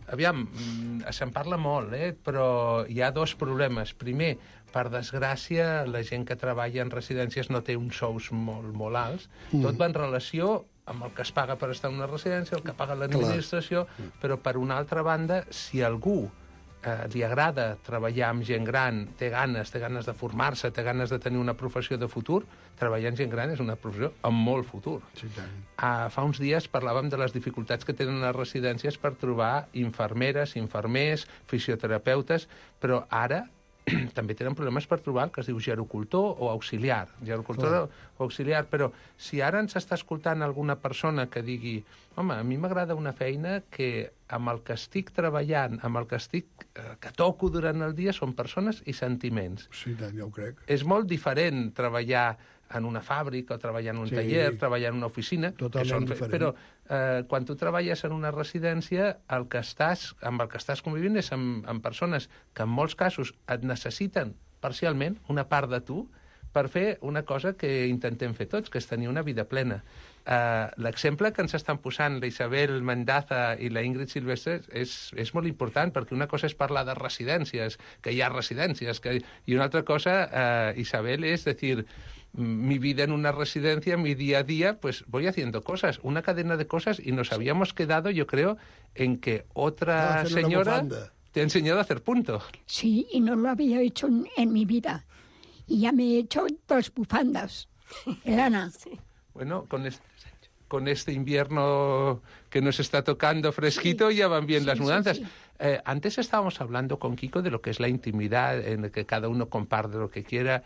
Aviam, se'n parla molt, però hi ha dos problemes. Primer, per desgràcia, la gent que treballa en residències no té uns sous molt, molt alts. Tot va en relació amb el que es paga per estar en una residència, el que paga l'administració, però per una altra banda, si algú li agrada treballar amb gent gran, té ganes de formar-se, té ganes de tenir una professió de futur, treballar amb gent gran és una professió amb molt futur. Sí, tant. Fa uns dies parlàvem de les dificultats que tenen les residències per trobar infermeres, infermers, fisioterapeutes, però ara també tenen problemes per trobar el que es diu gerocultor o auxiliar. Gerocultor o auxiliar, però si ara ens està escoltant alguna persona que digui home, a mi m'agrada una feina que amb el que estic treballant, amb el que toco durant el dia són persones i sentiments. Sí, tant, ja ho crec. És molt diferent treballar en una fàbrica o treballar en un taller, treballar en una oficina. Totalment diferent. Però quan tu treballes en una residència, amb el que estàs convivint és amb persones que en molts casos et necessiten parcialment una part de tu per fer una cosa que intentem fer tots, que és tenir una vida plena. L'exemple que ens estan posant la Isabel Mendaza i la Ingrid Silvestre és molt important, perquè una cosa és parlar de residències, que hi ha residències, i una altra cosa, Isabel, és dir, mi vida en una residencia, mi día a día, pues voy haciendo cosas, una cadena de cosas, y nos habíamos quedado, yo creo, en que otra señora te ha enseñado a hacer punto. Sí, y no lo había hecho en mi vida. Y ya me he hecho 2 bufandas. Elana. Sí. Bueno, con este invierno que nos está tocando fresquito, ya van bien las mudanzas. Sí. Antes estábamos hablando con Kiko de lo que es la intimidad, en el que cada uno comparte lo que quiera.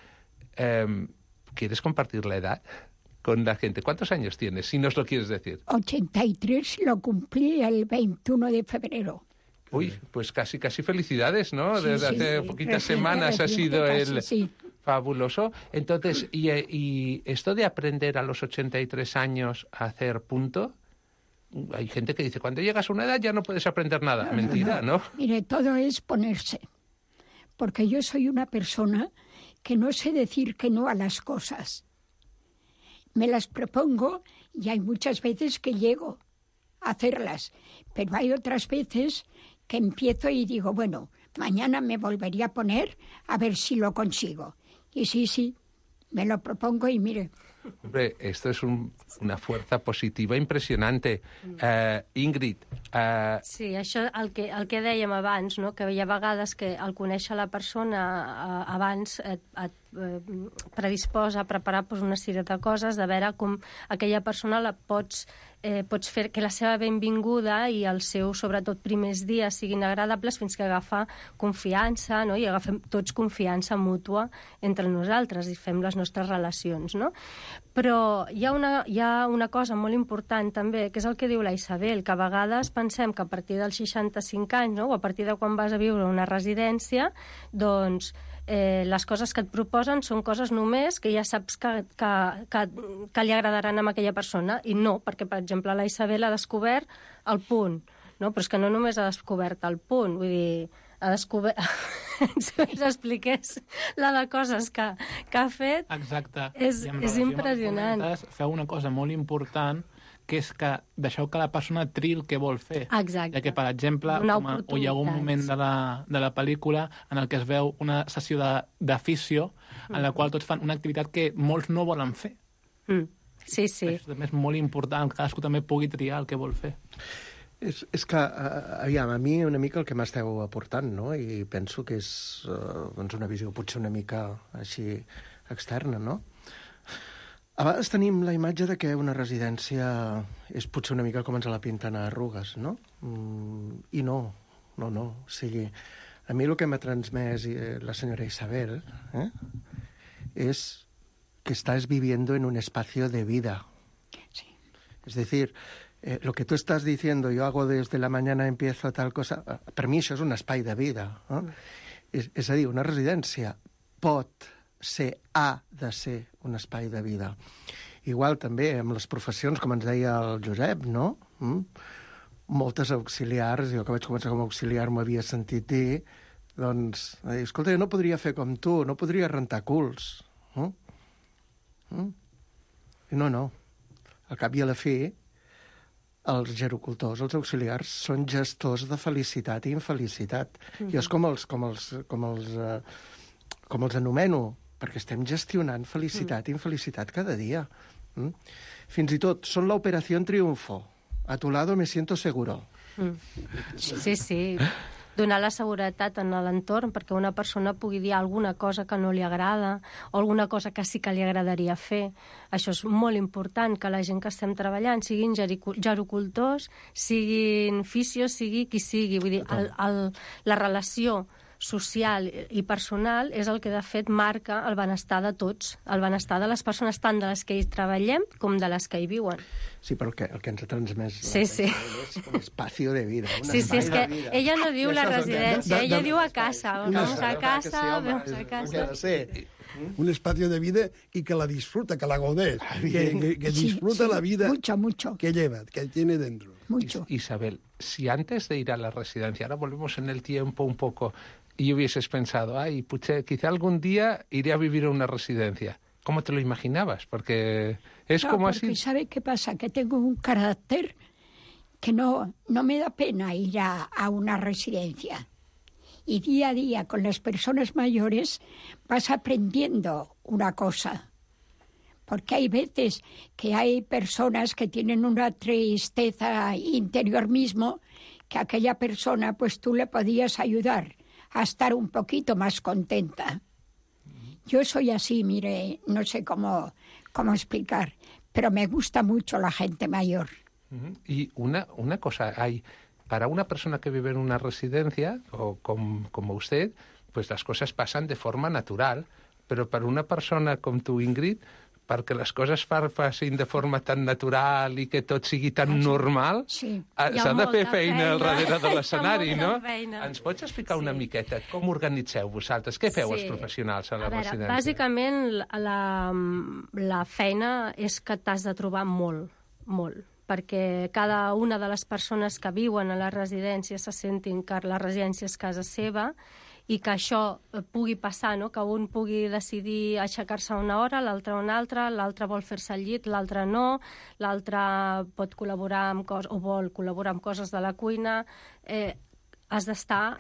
¿Quieres compartir la edad con la gente? ¿Cuántos años tienes, si nos lo quieres decir? 83, lo cumplí el 21 de febrero. Uy, pues casi felicidades, ¿no? Sí, Desde hace poquitas semanas ha sido fabuloso. Entonces, y esto de aprender a los 83 años a hacer punto, hay gente que dice, cuando llegas a una edad ya no puedes aprender nada. Mentira, ¿no? Mire, todo es ponerse. Porque yo soy una persona que no sé decir que no a las cosas. Me las propongo y hay muchas veces que llego a hacerlas, pero hay otras veces que empiezo y digo, bueno, mañana me volvería a poner a ver si lo consigo. Y sí, me lo propongo y mire. Hombre, esto es una fuerza positiva impressionante. Ingrid... Sí, això el que dèiem abans, no? Que hi ha vegades que el conèixer la persona abans et predisposa a preparar una sèrie de coses, de veure com aquella persona la pots fer que la seva benvinguda i els seus, sobretot, primers dies siguin agradables fins que agafa confiança, no? I agafem tots confiança mútua entre nosaltres i fem les nostres relacions, no? Però hi ha una cosa molt important també, que és el que diu la Isabel, que a vegades pensem que a partir dels 65 anys, no? O a partir de quan vas a viure a una residència, doncs les coses que et proposen són coses només que ja saps que li agradaran a aquella persona, i no, perquè, per exemple, la Isabel ha descobert el punt, no? Però és que no només ha descobert el punt, vull dir, ha descobert... ens expliqués la de coses que ha fet. Exacte. És impressionant. Feu una cosa molt important, que és que deixeu que la persona triï el que vol fer. Exacte. Ja que, per exemple, hi ha un moment de la pel·lícula en el que es veu una sessió de fisio en la qual tots fan una activitat que molts no volen fer. Sí. Això també és molt important, que cadascú també pugui triar el que vol fer. És que, aviam, a mi una mica el que m'esteu aportant, no? I penso que és una visió potser una mica així externa, no? A vegades tenim la imatge de que una residència és potser una mica com ens la pinten a Arrugues, no? I no. O sigui, a mi el que m'ha transmès la senyora Isabel és que estás viviendo en un espacio de vida. Sí. Es decir, lo que tú estás diciendo, yo hago desde la mañana, empiezo tal cosa, per mi això és un espai de vida. No? És a dir, una residència ha de ser un espai de vida. Igual també amb les professions, com ens deia el Josep, no? Moltes auxiliars, jo que vaig començar com a auxiliar m'ho havia sentit dir, doncs, escolta, jo no podria fer com tu, no podria rentar culs. I no. Al cap i a la fi, Els gerocultors, els auxiliars, són gestors de felicitat i infelicitat. Jo és com els anomeno, perquè estem gestionant felicitat i infelicitat cada dia. Fins i tot, són l'operació triunfo. A tu lado me siento seguro. Sí. Donar la seguretat en l'entorn perquè una persona pugui dir alguna cosa que no li agrada o alguna cosa que sí que li agradaria fer. Això és molt important, que la gent que estem treballant, siguin gerocultors, siguin fisios, sigui qui sigui. Vull dir, la relació social i personal és el que, de fet, marca el benestar de tots, el benestar de les persones, tant de les que hi treballem com de les que hi viuen. Sí, però el que ens ha transmès és un espacio de vida. Sí, és que ella no diu la residència, ella diu a casa. Vamos a casa. Un espacio de vida y que la disfruta, que la godés, que disfruta la vida mucho. Que lleva, que tiene dentro. Mucho. Isabel, si antes de ir a la residencia, ahora volvemos en el tiempo un poco, y hubieses pensado, quizá algún día iré a vivir a una residencia. ¿Cómo te lo imaginabas? Porque es como así. Porque ¿sabe qué pasa? Que tengo un carácter que no me da pena ir a una residencia. Y día a día con las personas mayores vas aprendiendo una cosa. Porque hay veces que hay personas que tienen una tristeza interior mismo, que aquella persona pues tú le podías ayudar a estar un poquito más contenta. Yo soy así, mire, no sé cómo explicar, pero me gusta mucho la gente mayor. Y una cosa, para una persona que vive en una residencia, o como usted, pues las cosas pasan de forma natural, pero para una persona com tu, Ingrid, perquè les coses facin de forma tan natural i que tot sigui tan normal, s'ha de fer feina al darrere de l'escenari, no? Ens pots explicar una miqueta com organitzeu vosaltres? Què feu els professionals a la residència? Bàsicament, la feina és que t'has de trobar molt, perquè cada una de les persones que viuen a la residència se sentin que la residència és casa seva, i que això pugui passar, no? Que un pugui decidir aixecar-se una hora, l'altre una altra, l'altre vol fer-se al llit, l'altre no, l'altre pot col·laborar amb coses, o vol col·laborar amb coses de la cuina. Has d'estar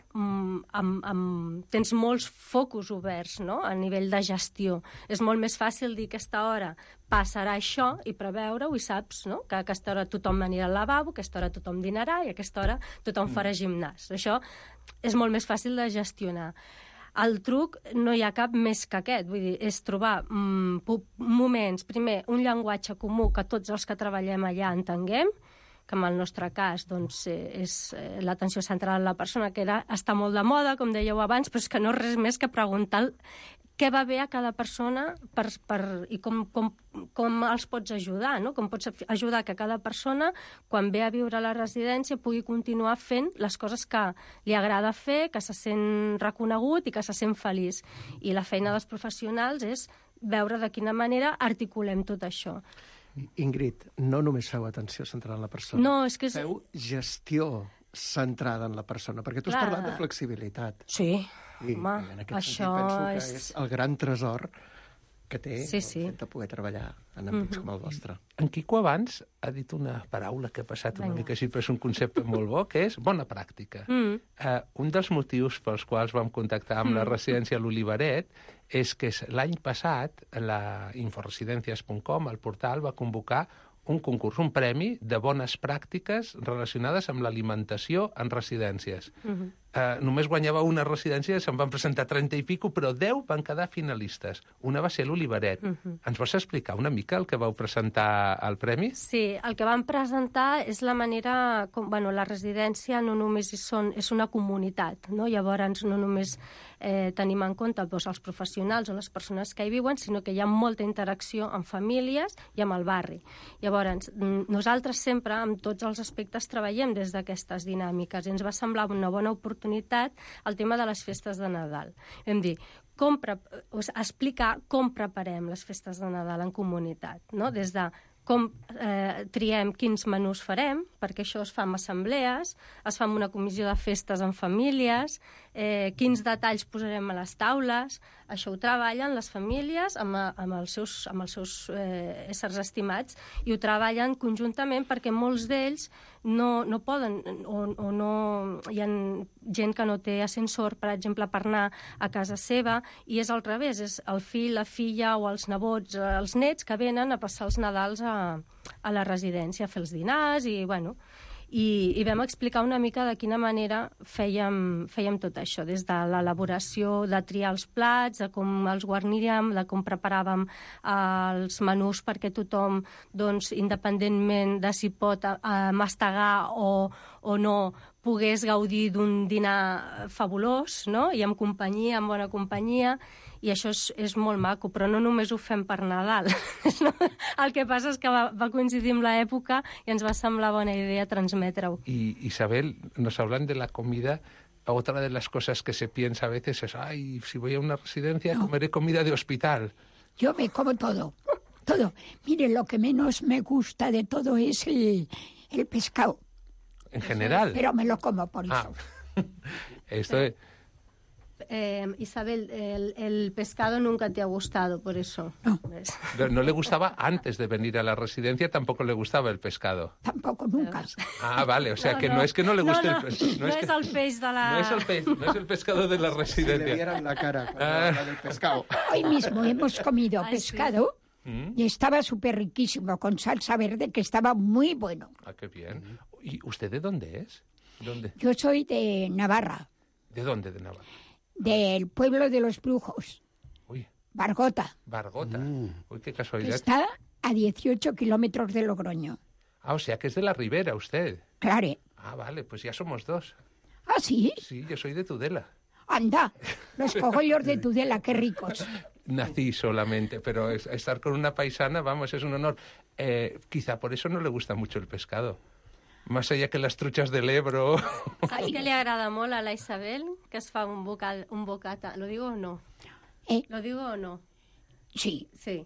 tens molts focus oberts, no? A nivell de gestió. És molt més fàcil dir que aquesta hora passarà això i preveure-ho i saps, no? Que a aquesta hora tothom anirà al lavabo, que a aquesta hora tothom dinarà i a aquesta hora tothom farà gimnàs. Això és molt més fàcil de gestionar. El truc no hi ha cap més que aquest, vull dir, és trobar moments, primer, un llenguatge comú que tots els que treballem allà entenguem, que en el nostre cas doncs, és l'atenció central a la persona, que està molt de moda, com dèieu abans, però és que no és res més que preguntar què va bé a cada persona i com els pots ajudar, no? Com pots ajudar que cada persona, quan ve a viure a la residència, pugui continuar fent les coses que li agrada fer, que se sent reconegut i que se sent feliç. I la feina dels professionals és veure de quina manera articulem tot això. Ingrid, no només feu atenció centrada en la persona. No, és que feu gestió centrada en la persona, perquè tu has parlat de flexibilitat. Sí, i home, en aquest això sentit penso que és el gran tresor que té el fet de poder treballar en àmbits com el vostre. En Quico abans ha dit una paraula que ha passat una mica així, però és un concepte molt bo, que és bona pràctica. Un dels motius pels quals vam contactar amb la residència a l'Olivaret és que l'any passat la inforesidencias.com, el portal, va convocar un concurs, un premi de bones pràctiques relacionades amb l'alimentació en residències. Només guanyava una residència, se'n van presentar 30 i pico, però 10 van quedar finalistes. Una va ser l'Olivaret. Ens vols explicar una mica el que vau presentar al premi? Sí, el que vam presentar és la manera... la residència no només és una comunitat, no? Llavors no només tenim en compte els professionals o les persones que hi viuen, sinó que hi ha molta interacció amb famílies i amb el barri. Llavors, nosaltres sempre, amb tots els aspectes, treballem des d'aquestes dinàmiques. Ens va semblar una bona oportunitat el tema de les festes de Nadal. Vam dir, explicar com preparem les festes de Nadal en comunitat, no? Des de com triem quins menús farem, perquè això es fa en assemblees, es fa en una comissió de festes en famílies, quins detalls posarem a les taules. Això ho treballen les famílies amb els seus éssers estimats, i ho treballen conjuntament perquè molts d'ells no poden, o no... Hi ha gent que no té ascensor, per exemple, per anar a casa seva, i és al revés, és el fill, la filla o els nebots, els nets que venen a passar els Nadals a la residència, a fer els dinars, i bueno... I vam explicar una mica de quina manera fèiem tot això, des de l'elaboració, de triar els plats, de com els guarníem, de com preparàvem els menús perquè tothom, doncs, independentment de si pot mastegar o no, pogués gaudir d'un dinar fabulós, no? I amb companyia, amb bona companyia, i això és molt maco, però no només ho fem per Nadal. El que passa és que va coincidir amb l'època i ens va semblar bona idea transmetre-ho. Y Isabel, nos hablan de la comida. Otra de las cosas que se piensa a veces es, ay, si voy a una residencia comeré comida de hospital. Yo me como todo, todo. Mire, lo que menos me gusta de todo es el pescado. En general. Pero me lo como por eso. Esto es... Isabel, el pescado nunca te ha gustado, por eso. No. No le gustaba antes de venir a la residencia, tampoco le gustaba el pescado. Tampoco, nunca. Ah, vale, o sea que no es que no le guste el pescado. No es el peix de la... No es el pescado de la residencia. Si le vieran la cara cuando habla del pescado. Hoy mismo hemos comido pescado y estaba súper riquísimo, con salsa verde, que estaba muy bueno. Ah, qué bien. ¿Y usted de dónde es? ¿Dónde? Yo soy de Navarra. ¿De dónde de Navarra? Del pueblo de los Brujos. Uy. Bargota. Bargota. Uy, qué casualidad. Está a 18 kilómetros de Logroño. Ah, o sea que es de la Ribera usted. Claro. Ah, vale, pues ya somos dos. ¿Ah, sí? Sí, yo soy de Tudela. Anda, los cogollos de Tudela, qué ricos. Nací solamente, pero estar con una paisana, vamos, es un honor. Quizá por eso no le gusta mucho el pescado. Más allá que las truchas del Ebro. Saps que li agrada molt a la Isabel? Que es fa un bocata. ¿Lo digo o no? ¿Lo digo o no? Sí. Sí.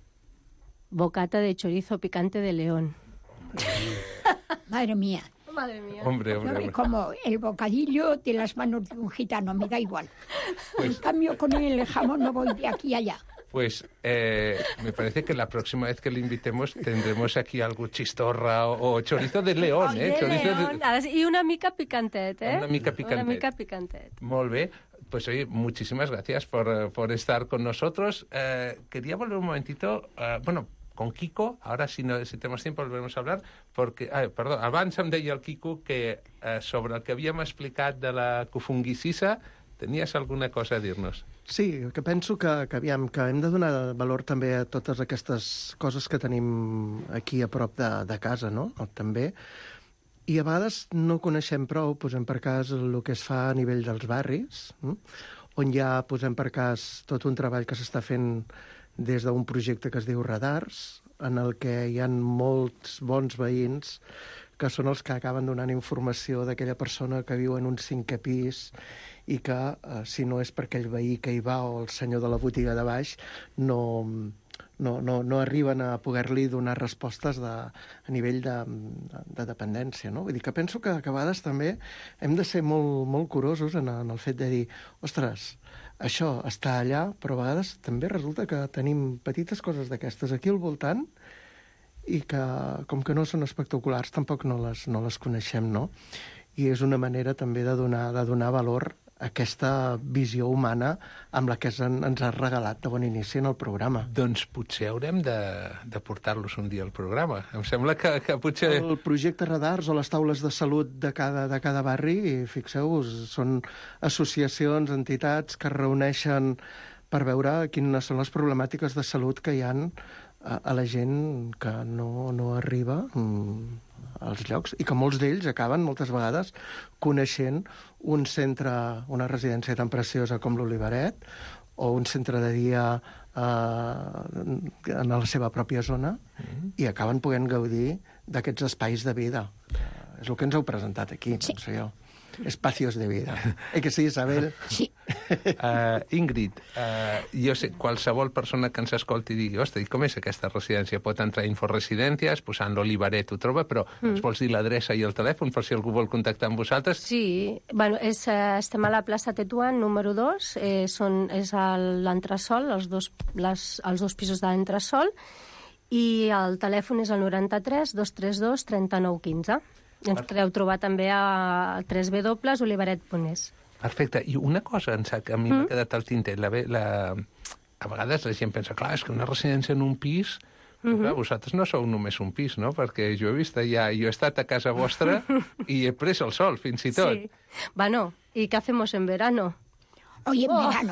Bocata de chorizo picante de León. Madre mía. Madre mía. Hombre. Como el bocadillo de las manos de un gitano, me da igual. En cambio, con el jamón no voy de aquí a allá. Pues me parece que la próxima vez que le invitemos tendremos aquí algo chistorra o chorizo de León, Chorizo de León. Y una mica picantet, Una mica picantet. Una mica picantet. Molt bé. Pues oye, muchísimas gracias por estar con nosotros. Quería volver un momentito, con Kiko, ahora si tenemos tiempo volveremos a hablar, porque, perdó, abans em deia el Kiko que sobre el que havíem explicat de la cofungicisa tenies alguna cosa a dir-nos. Sí, que penso que hem de donar valor també a totes aquestes coses que tenim aquí a prop de casa, no? També. I a vegades no coneixem prou, posem per cas, el que es fa a nivell dels barris, on hi ha, posem per cas, tot un treball que s'està fent des d'un projecte que es diu Radars, en el que hi ha molts bons veïns que són els que acaben donant informació d'aquella persona que viu en un 5è pis i que, si no és per aquell veí que hi va o el senyor de la botiga de baix, no arriben a poder-li donar respostes a nivell de dependència, no? Vull dir que penso que a vegades també hem de ser molt, molt curosos en el fet de dir, ostres, això està allà, però a vegades també resulta que tenim petites coses d'aquestes aquí al voltant i que, com que no són espectaculars, tampoc no les coneixem, no? I és una manera també de donar valor a aquesta visió humana amb la que ens has regalat de bon inici en el programa. Doncs potser haurem de portar-los un dia al programa. Em sembla que potser... El projecte Radars o les taules de salut de cada barri, fixeu-vos, són associacions, entitats que es reuneixen per veure quines són les problemàtiques de salut que hi ha a la gent que no arriba als llocs i que molts d'ells acaben moltes vegades coneixent un centre, una residència tan preciosa com l'Olivaret o un centre de dia en la seva pròpia zona i acaben podent gaudir d'aquests espais de vida. És el que ens heu presentat aquí, penso jo. Espacios de vida. Que sí, Isabel? Sí. Ingrid, jo sé, qualsevol persona que ens escolti digui, ostres, com és aquesta residència? Pot entrar a Inforesidències, posant l'Olivaret ho troba, però ens vols dir l'adreça i el telèfon per si algú vol contactar amb vosaltres? Sí, bueno, estem a la plaça Tetuan, número 2, és l'entresol, els dos pisos de l'entresol, i el telèfon és el 93 232 39 15. Ens podeu trobar també a www.olivaret.es. Perfecte. I una cosa que a mi m'ha quedat al tinter. A vegades la gent pensa, clar, és que una residència en un pis... Clar, vosaltres no sou només un pis, no? Perquè jo he vist allà, jo he estat a casa vostra i he pres el sol, fins i tot. Sí. Bueno, ¿y qué hacemos en verano? Oye,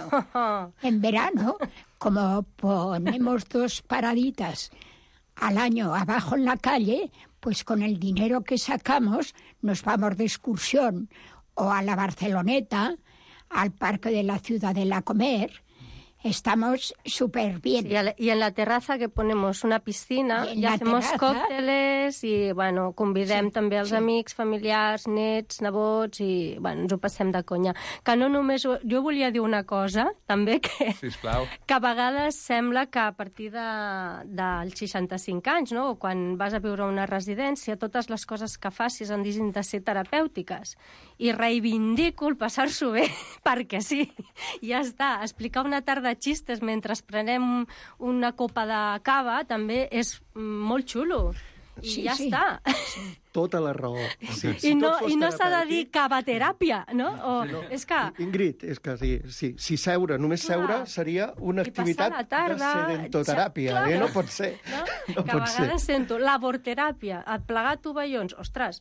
en verano, como ponemos 2 paraditas al año abajo en la calle, pues con el dinero que sacamos nos vamos de excursión o a la Barceloneta, al Parque de la Ciudadela a comer. Estamos súper bien. Sí, y en la terraza que ponemos una piscina y hacemos còcteles i, bueno, convidem també els amics, familiars, nets, nebots i, bueno, ens ho passem de conya. Que no només... Jo volia dir una cosa, també, que a vegades sembla que a partir dels 65 anys, no?, o quan vas a viure a una residència, totes les coses que facis han de ser terapèutiques. I reivindico el passar-s'ho bé, perquè sí, ja està. Explicar una tarda xistes mentre prenem una copa de cava també és molt xulo. I ja està. Tota la raó. I no s'ha de dir cavateràpia, no? És que... Ingrid, és que si seure, només seure, seria una activitat de sedentoteràpia. No pot ser. Que a vegades sento laborteràpia, plegar tovallons, ostres...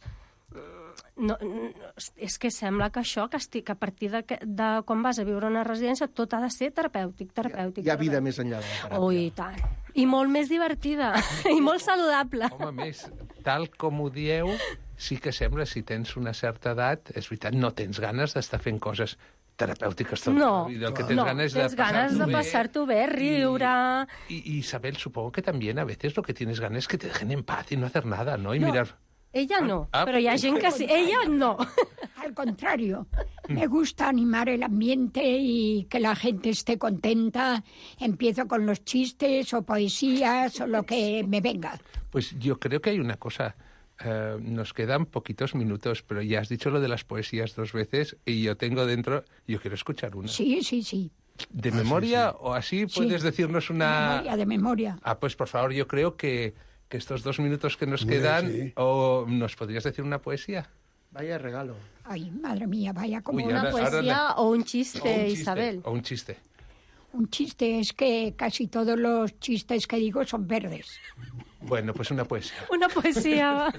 No, és que sembla que això, que a partir de quan vas a viure a una residència, tot ha de ser terapèutic. Hi ha vida més enllà de la teràpia. Ui, tant. I molt més divertida, i molt saludable. Home, més, tal com ho dieu, sí que sembla, si tens una certa edat, és veritat, no tens ganes d'estar fent coses terapèutiques tota la vida. El que tens ganes de passar-t'ho bé, riure... Y Isabel, supongo que también a veces lo que tienes ganas es que te dejen en paz y no hacer nada, ¿no? Y mirar... Ella no, pero hay gente que sí. Ella no. Al contrario, me gusta animar el ambiente y que la gente esté contenta. Empiezo con los chistes o poesías o lo que me venga. Pues yo creo que hay una cosa. Nos quedan poquitos minutos, pero ya has dicho lo de las poesías 2 veces y yo tengo dentro... Yo quiero escuchar una. Sí. ¿De memoria o así puedes decirnos una...? De memoria. Pues por favor, yo creo que estos 2 minutos que nos quedan, o ¿nos podrías decir una poesía? Vaya regalo. Ay, madre mía, vaya como una poesía o un chiste, Isabel. O un chiste. Un chiste es que casi todos los chistes que digo son verdes. Bueno, pues una poesía. Una poesía.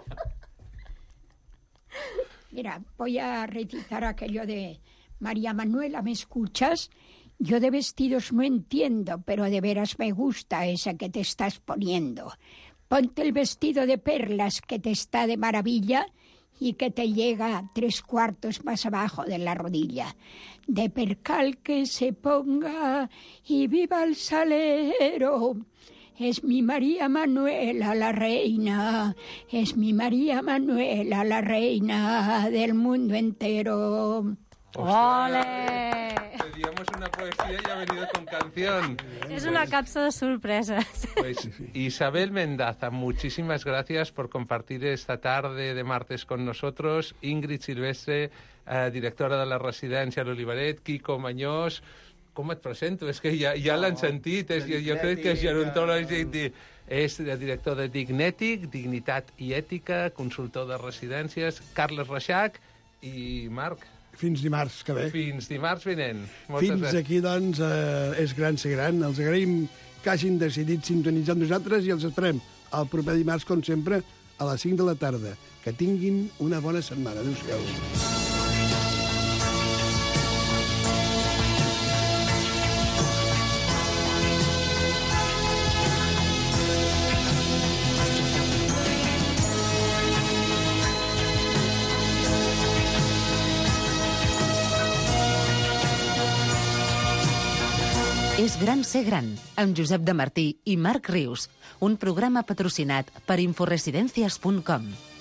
Mira, voy a recitar aquello de María Manuela, ¿me escuchas? Yo de vestidos no entiendo, pero de veras me gusta esa que te estás poniendo. Ponte el vestido de perlas que te está de maravilla y que te llega 3/4 más abajo de la rodilla. De percal que se ponga y viva el salero. Es mi María Manuela la reina, es mi María Manuela la reina del mundo entero. ¡Ole! Pedíamos una poesía y ha venido con canción. Es una cápsula de sorpresas. Pues Isabel Mendaza, muchísimas gracias por compartir esta tarde de martes con nosotros. Ingrid Silvestre, directora de la residència de l'Olivaret, Quico Mañós. Com et presento? És que ja l'han sentit. Jo crec que és gerontòleg, és director de Dignètic, Dignitat i Ètica, consultor de residències, Carles Reixac i Marc. Fins dimarts que ve. Fins dimarts vinent. Fins aquí, doncs, és gran ser gran. Els agraïm que hagin decidit sintonitzar amb nosaltres i els esperem el proper dimarts, com sempre, a les 5 de la tarda. Que tinguin una bona setmana. Adéu-siau. És gran ser gran, amb Josep de Martí i Marc Rius, un programa patrocinat per Inforesidències.com.